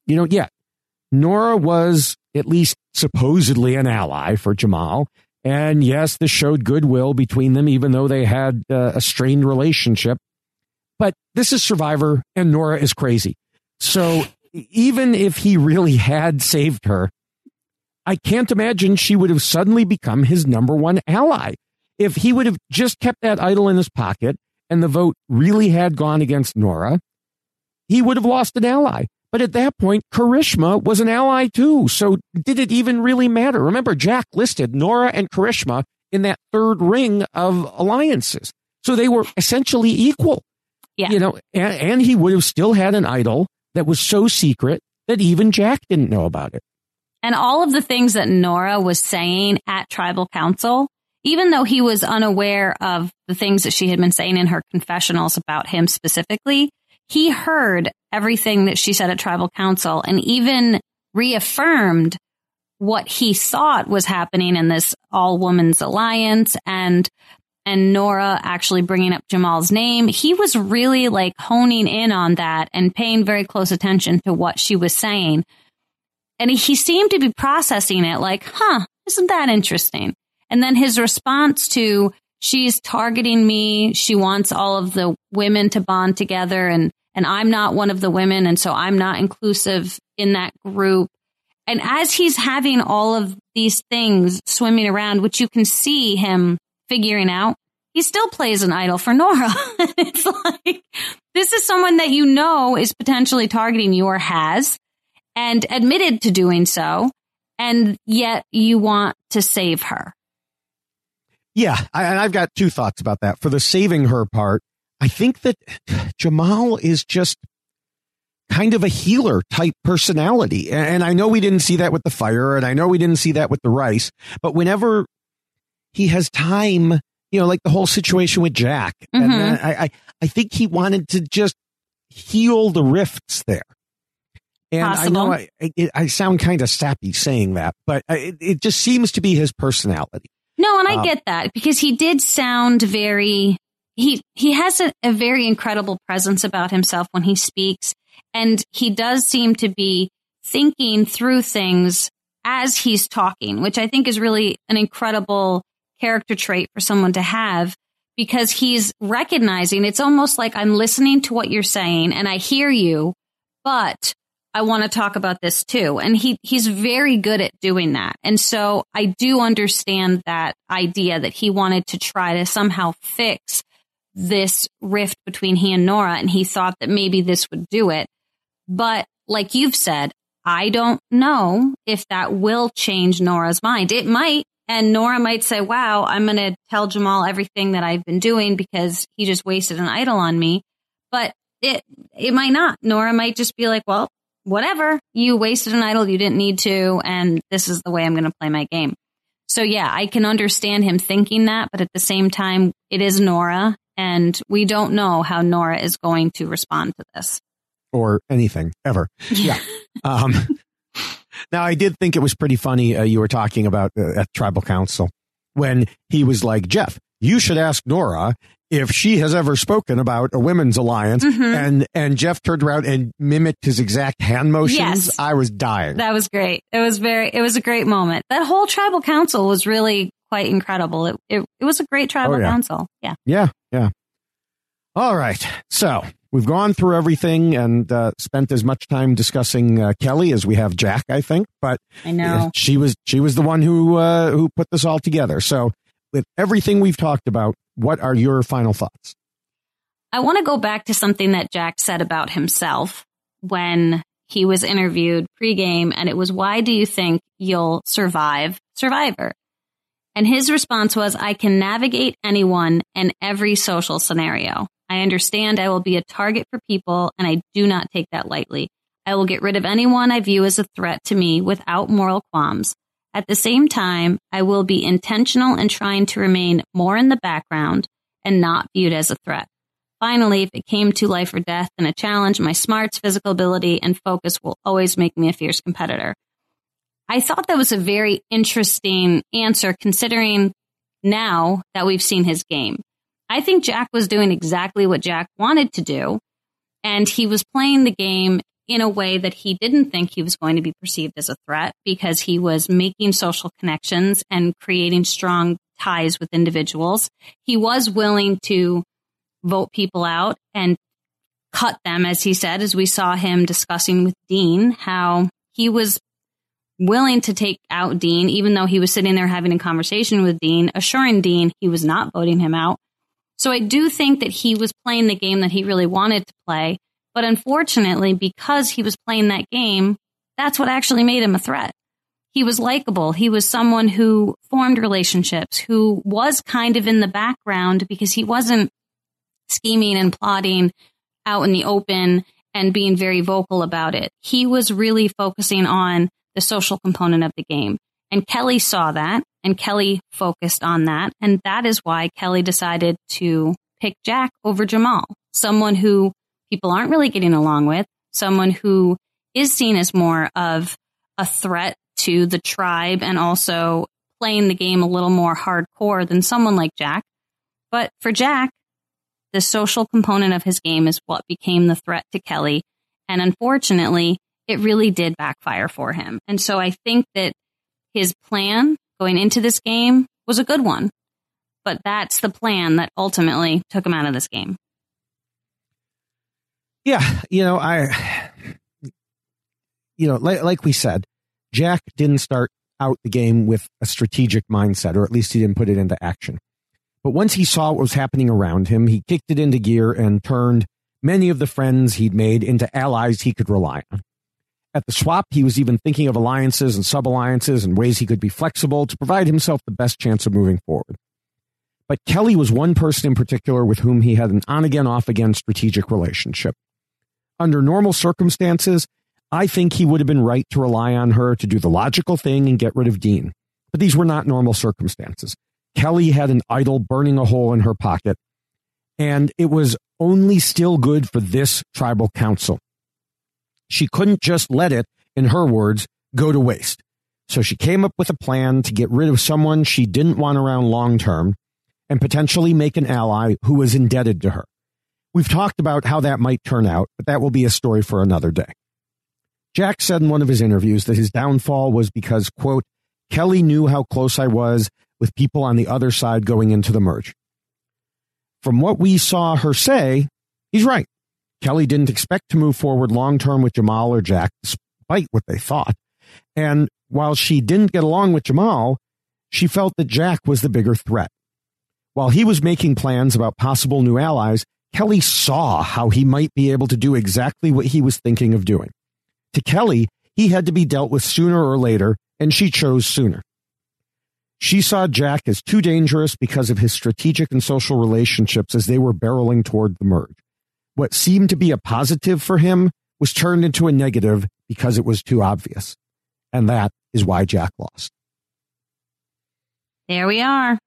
Nora was at least supposedly an ally for Jamal. And yes, this showed goodwill between them, even though they had a strained relationship. But this is Survivor, and Nora is crazy. So even if he really had saved her, I can't imagine she would have suddenly become his number one ally. If he would have just kept that idol in his pocket and the vote really had gone against Nora, he would have lost an ally. But at that point, Karishma was an ally too. So did it even really matter? Remember, Jack listed Nora and Karishma in that third ring of alliances. So they were essentially equal. Yeah. And he would have still had an idol that was so secret that even Jack didn't know about it. And all of the things that Nora was saying at Tribal Council, even though he was unaware of the things that she had been saying in her confessionals about him specifically, he heard everything that she said at Tribal Council and even reaffirmed what he thought was happening in this all-women's alliance and Nora actually bringing up Jamal's name. He was really like honing in on that and paying very close attention to what she was saying. And he seemed to be processing it like, isn't that interesting? And then his response to, she's targeting me. She wants all of the women to bond together and I'm not one of the women. And so I'm not inclusive in that group. And as he's having all of these things swimming around, which you can see him figuring out, he still plays an idol for Nora. It's like, this is someone that is potentially targeting you or has and admitted to doing so. And yet you want to save her. Yeah, and I've got two thoughts about that. For the saving her part, I think that Jamal is just kind of a healer type personality. And I know we didn't see that with the fire, and I know we didn't see that with the rice, but whenever he has time, like the whole situation with Jack, and I think he wanted to just heal the rifts there. And Possible. I know I sound kind of sappy saying that, but it just seems to be his personality. No, and I get that because he did sound very, he has a very incredible presence about himself when he speaks. And he does seem to be thinking through things as he's talking, which I think is really an incredible character trait for someone to have because he's recognizing it's almost like I'm listening to what you're saying and I hear you, but I want to talk about this too. And he's very good at doing that. And so I do understand that idea that he wanted to try to somehow fix this rift between he and Nora. And he thought that maybe this would do it. But like you've said, I don't know if that will change Nora's mind. It might. And Nora might say, wow, I'm going to tell Jamal everything that I've been doing because he just wasted an idol on me. But it might not. Nora might just be like, well, whatever, you wasted an idol, you didn't need to, and this is the way I'm going to play my game. So yeah, I can understand him thinking that, but at the same time, it is Nora, and we don't know how Nora is going to respond to this. Or anything, ever. Yeah. Now, I did think it was pretty funny you were talking about at Tribal Council when he was like, Jeff, you should ask Nora if she has ever spoken about a women's alliance. And Jeff turned around and mimicked his exact hand motions. Yes. I was dying. That was great. It was a great moment. That whole Tribal Council was really quite incredible. It was a great Tribal Council. Yeah. Yeah. All right. So we've gone through everything and spent as much time discussing Kelly as we have Jack, I think. But I know she was the one who put this all together. So with everything we've talked about, what are your final thoughts? I want to go back to something that Jack said about himself when he was interviewed pregame, and it was, why do you think you'll survive Survivor? And his response was, I can navigate anyone and every social scenario. I understand I will be a target for people, and I do not take that lightly. I will get rid of anyone I view as a threat to me without moral qualms. At the same time, I will be intentional in trying to remain more in the background and not viewed as a threat. Finally, if it came to life or death and a challenge, my smarts, physical ability, and focus will always make me a fierce competitor. I thought that was a very interesting answer, considering now that we've seen his game. I think Jack was doing exactly what Jack wanted to do, and he was playing the game in a way that he didn't think he was going to be perceived as a threat, because he was making social connections and creating strong ties with individuals. He was willing to vote people out and cut them, as he said, as we saw him discussing with Dean, how he was willing to take out Dean, even though he was sitting there having a conversation with Dean, assuring Dean he was not voting him out. So I do think that he was playing the game that he really wanted to play. But unfortunately, because he was playing that game, that's what actually made him a threat. He was likable. He was someone who formed relationships, who was kind of in the background because he wasn't scheming and plotting out in the open and being very vocal about it. He was really focusing on the social component of the game. And Kelly saw that, and Kelly focused on that. And that is why Kelly decided to pick Jack over Jamal, someone who people aren't really getting along with, someone who is seen as more of a threat to the tribe and also playing the game a little more hardcore than someone like Jack. But for Jack, the social component of his game is what became the threat to Kelly. And unfortunately, it really did backfire for him. And so I think that his plan going into this game was a good one. But that's the plan that ultimately took him out of this game. Yeah, like we said, Jack didn't start out the game with a strategic mindset, or at least he didn't put it into action. But once he saw what was happening around him, he kicked it into gear and turned many of the friends he'd made into allies he could rely on. At the swap, he was even thinking of alliances and sub-alliances and ways he could be flexible to provide himself the best chance of moving forward. But Kelly was one person in particular with whom he had an on-again, off-again strategic relationship. Under normal circumstances, I think he would have been right to rely on her to do the logical thing and get rid of Dean. But these were not normal circumstances. Kelly had an idol burning a hole in her pocket, and it was only still good for this tribal council. She couldn't just let it, in her words, go to waste. So she came up with a plan to get rid of someone she didn't want around long term and potentially make an ally who was indebted to her. We've talked about how that might turn out, but that will be a story for another day. Jack said in one of his interviews that his downfall was because, quote, Kelly knew how close I was with people on the other side going into the merge. From what we saw her say, he's right. Kelly didn't expect to move forward long-term with Jamal or Jack, despite what they thought. And while she didn't get along with Jamal, she felt that Jack was the bigger threat. While he was making plans about possible new allies, Kelly saw how he might be able to do exactly what he was thinking of doing. To Kelly, he had to be dealt with sooner or later, and she chose sooner. She saw Jack as too dangerous because of his strategic and social relationships as they were barreling toward the merge. What seemed to be a positive for him was turned into a negative because it was too obvious. And that is why Jack lost. There we are.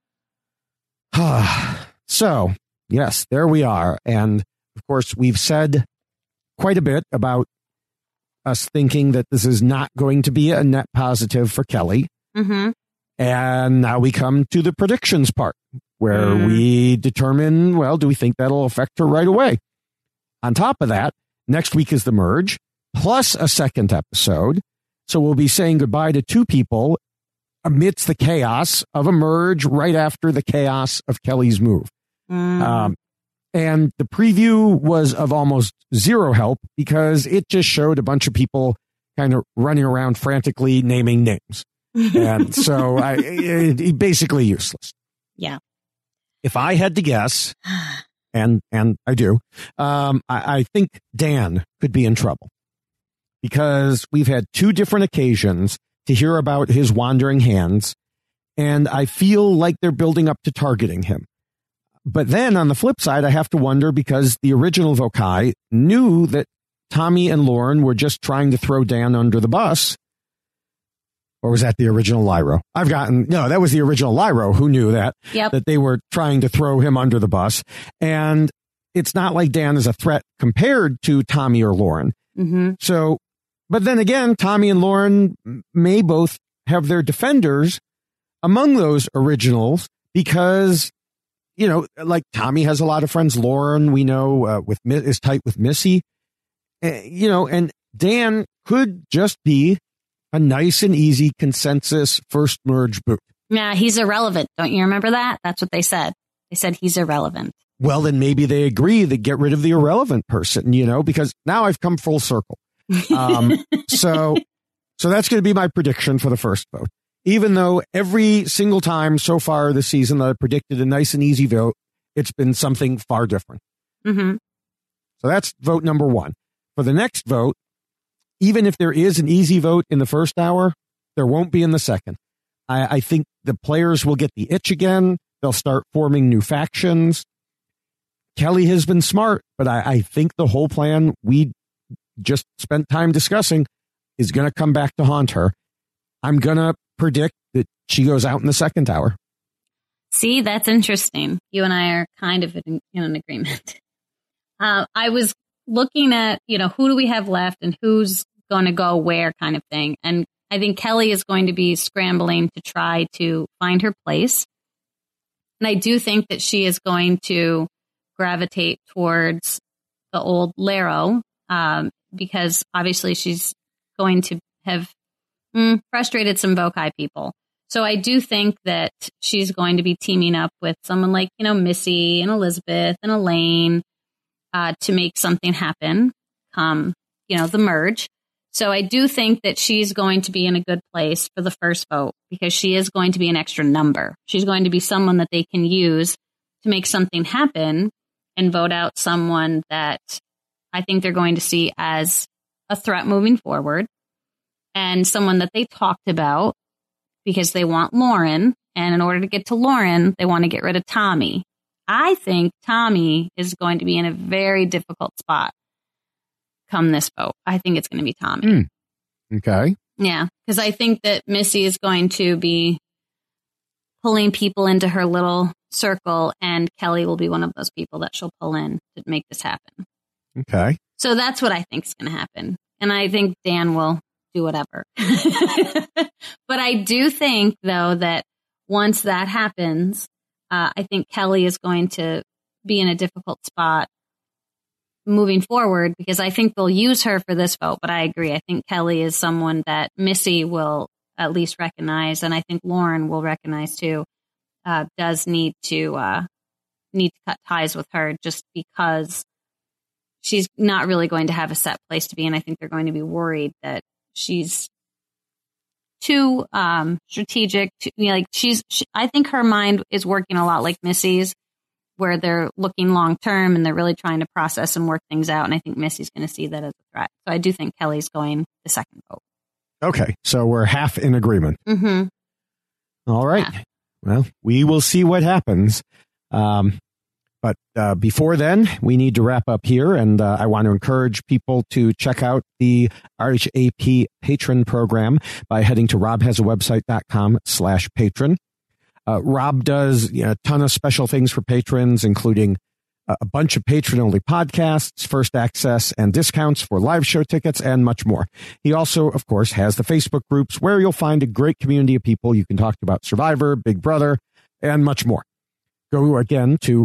So, yes, there we are. And, of course, we've said quite a bit about us thinking that this is not going to be a net positive for Kelly. Mm-hmm. And now we come to the predictions part, where we determine, well, do we think that'll affect her right away? On top of that, next week is the merge, plus a second episode. So we'll be saying goodbye to two people amidst the chaos of a merge right after the chaos of Kelly's move. And the preview was of almost zero help because it just showed a bunch of people kind of running around frantically naming names. And so it basically useless. Yeah. If I had to guess, and I do, I think Dan could be in trouble because we've had two different occasions to hear about his wandering hands, and I feel like they're building up to targeting him. But then on the flip side, I have to wonder because the original Vokai knew that Tommy and Lauren were just trying to throw Dan under the bus. Or was that the original Lyro? No, that was the original Lyro who knew that, that they were trying to throw him under the bus. And it's not like Dan is a threat compared to Tommy or Lauren. Mm-hmm. So, but then again, Tommy and Lauren may both have their defenders among those originals because, like Tommy has a lot of friends. Lauren, we know, is tight with Missy, and Dan could just be a nice and easy consensus first merge boot. Yeah, he's irrelevant. Don't you remember that? That's what they said. They said he's irrelevant. Well, then maybe they agree to get rid of the irrelevant person, because now I've come full circle. So that's going to be my prediction for the first vote. Even though every single time so far this season that I predicted a nice and easy vote, it's been something far different. Mm-hmm. So that's vote number one. For the next vote, even if there is an easy vote in the first hour, there won't be in the second. I think the players will get the itch again. They'll start forming new factions. Kelly has been smart, but I think the whole plan we just spent time discussing is going to come back to haunt her. I'm going to predict that she goes out in the second hour. See, that's interesting. You and I are kind of in an agreement. I was looking at, who do we have left and who's going to go where kind of thing. And I think Kelly is going to be scrambling to try to find her place. And I do think that she is going to gravitate towards the old Laro, because obviously she's going to have frustrated some Vokai people. So I do think that she's going to be teaming up with someone like, Missy and Elizabeth and Elaine to make something happen come, the merge. So I do think that she's going to be in a good place for the first vote because she is going to be an extra number. She's going to be someone that they can use to make something happen and vote out someone that I think they're going to see as a threat moving forward and someone that they talked about because they want Lauren. And in order to get to Lauren, they want to get rid of Tommy. I think Tommy is going to be in a very difficult spot come this vote. I think it's going to be Tommy. Okay. Yeah, because I think that Missy is going to be pulling people into her little circle, and Kelly will be one of those people that she'll pull in to make this happen. Okay. So that's what I think is going to happen. And I think Dan will do whatever. But I do think, though, that once that happens, I think Kelly is going to be in a difficult spot moving forward because I think they'll use her for this vote. But I agree. I think Kelly is someone that Missy will at least recognize, and I think Lauren will recognize too. Does need to cut ties with her just because she's not really going to have a set place to be, and I think they're going to be worried that she's too strategic. I think her mind is working a lot like Missy's, where they're looking long term and they're really trying to process and work things out. And I think Missy's going to see that as a threat. So I do think Kelly's going the second vote. Okay, so we're half in agreement. Mm-hmm. All right. Yeah. Well, we will see what happens. But before then, we need to wrap up here. And I want to encourage people to check out the RHAP patron program by heading to robhasawebsite.com/patron. Rob does a ton of special things for patrons, including a bunch of patron-only podcasts, first access and discounts for live show tickets, and much more. He also, of course, has the Facebook groups where you'll find a great community of people you can talk about Survivor, Big Brother, and much more. Go again to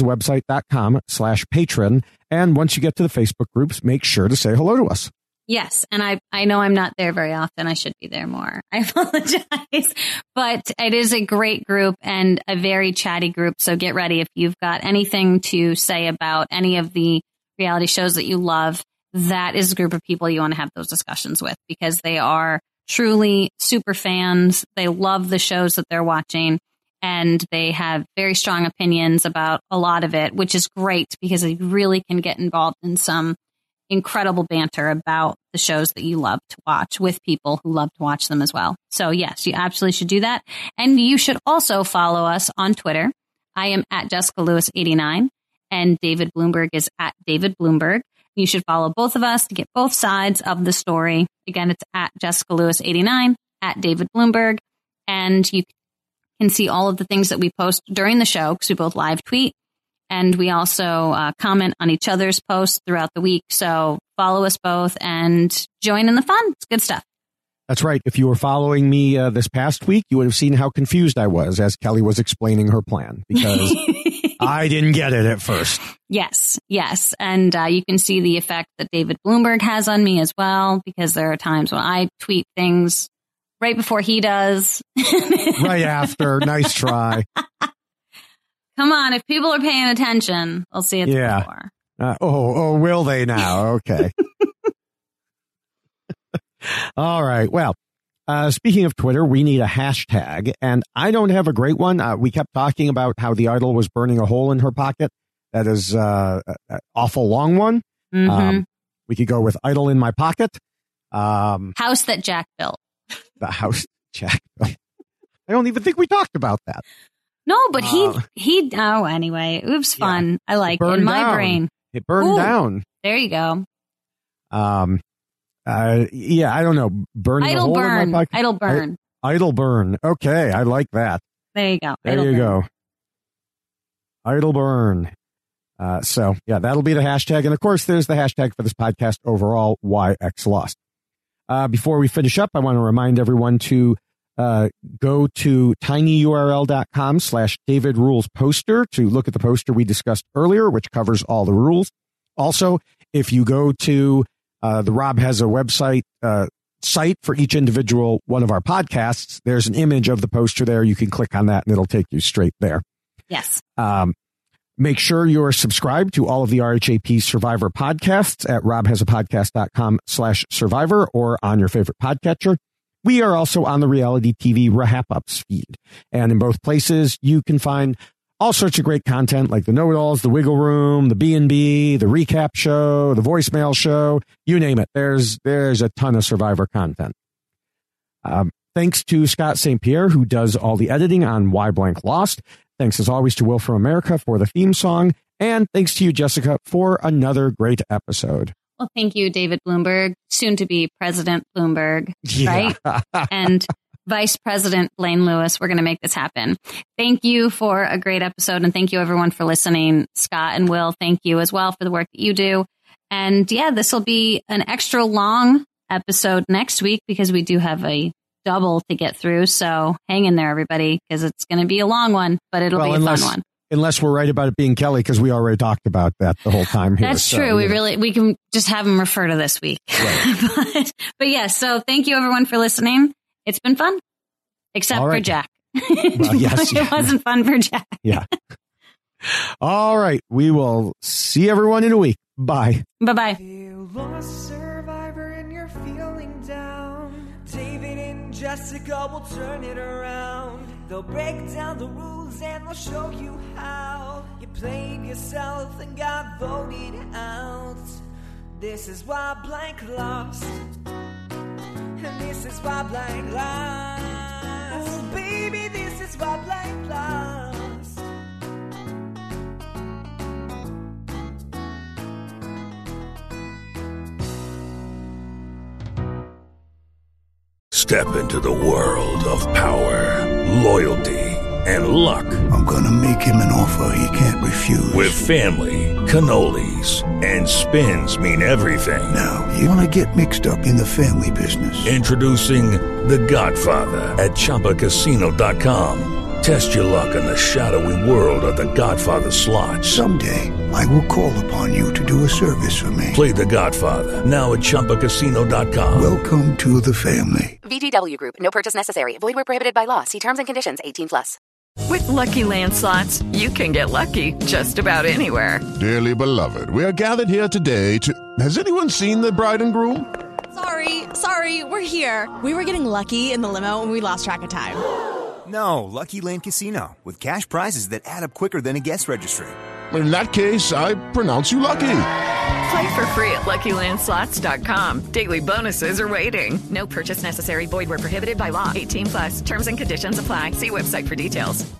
robhasawebsite.com/patron. And once you get to the Facebook groups, make sure to say hello to us. Yes. And I know I'm not there very often. I should be there more. I apologize. But it is a great group and a very chatty group. So get ready. If you've got anything to say about any of the reality shows that you love, that is a group of people you want to have those discussions with because they are truly super fans. They love the shows that they're watching. And they have very strong opinions about a lot of it, which is great because they really can get involved in some incredible banter about the shows that you love to watch with people who love to watch them as well. So yes, you absolutely should do that. And you should also follow us on Twitter. I am at Jessica Lewis 89 and David Bloomberg is at David Bloomberg. You should follow both of us to get both sides of the story. Again, it's at Jessica Lewis 89 at David Bloomberg. And you can see all of the things that we post during the show because we both live tweet. And we also comment on each other's posts throughout the week. So follow us both and join in the fun. It's good stuff. That's right. If you were following me this past week, you would have seen how confused I was as Kelly was explaining her plan, because I didn't get it at first. Yes. And you can see the effect that David Bloomberg has on me as well, because there are times when I tweet things right before he does. Right after. Nice try. Come on. If people are paying attention, they'll see it before. Will they now? Okay. All right. Well, speaking of Twitter, we need a hashtag, and I don't have a great one. We kept talking about how the idol was burning a hole in her pocket. That is an awful long one. Mm-hmm. We could go with idol in my pocket. House that Jack built. The house Jack built. I don't even think we talked about that. No, but anyway, it was fun. I like it in my brain. It burned down. There you go. I don't know. Burning a hole in my pocket. Idle burn. Idle burn. Okay, I like that. There you go. There you go. Idle burn. That'll be the hashtag. And of course, there's the hashtag for this podcast overall, YXLost. Before we finish up, I want to remind everyone to go to tinyurl.com/David Rules poster to look at the poster we discussed earlier, which covers all the rules. Also, if you go to the Rob has a website site for each individual one of our podcasts, there's an image of the poster there. You can click on that and it'll take you straight there. Yes. Make sure you're subscribed to all of the RHAP Survivor podcasts at robhasapodcast.com/survivor or on your favorite podcatcher. We are also on the reality TV Rahap-Ups feed. And in both places, you can find all sorts of great content like the Know-It-Alls, the Wiggle Room, the B&B, the recap show, the voicemail show, you name it. There's a ton of Survivor content. Thanks to Scott St. Pierre, who does all the editing on Why Blank Lost. Thanks as always to Will from America for the theme song. And thanks to you, Jessica, for another great episode. Well, thank you, David Bloomberg, soon to be President Bloomberg, right? And Vice President Blaine Lewis. We're going to make this happen. Thank you for a great episode. And thank you, everyone, for listening. Scott and Will, thank you as well for the work that you do. And this will be an extra long episode next week because we do have a double to get through. So hang in there, everybody, because it's going to be a long one, but it'll be a fun one. Unless we're right about it being Kelly, because we already talked about that the whole time here. That's true. We can just have him refer to this week. Right. but so thank you, everyone, for listening. It's been fun, except for Jack. Well, yes. It wasn't fun for Jack. Yeah. All right. We will see everyone in a week. Bye. Bye-bye. If you lost Survivor and you're feeling down, David and Jessica will turn it around. They'll break down the rules and they'll show you how you played yourself and got voted out. This is why Blank lost. And this is why Blank lost. Oh, baby, this is why Blank lost. Step into the world of power, loyalty, and luck. I'm gonna make him an offer he can't refuse. With family, cannolis, and spins mean everything. Now, you wanna get mixed up in the family business. Introducing The Godfather at ChumbaCasino.com. Test your luck in the shadowy world of The Godfather slot. Someday, I will call upon you to do a service for me. Play The Godfather, now at ChumbaCasino.com. Welcome to the family. VGW Group. No purchase necessary. Void where prohibited by law. See terms and conditions. 18+. With Lucky Land Slots, you can get lucky just about anywhere. Dearly beloved, we are gathered here today to... Has anyone seen the bride and groom? Sorry, we're here. We were getting lucky in the limo and we lost track of time. No, Lucky Land Casino, with cash prizes that add up quicker than a guest registry. In that case, I pronounce you lucky. Play for free at LuckyLandSlots.com. Daily bonuses are waiting. No purchase necessary. Void where prohibited by law. 18+. Terms and conditions apply. See website for details.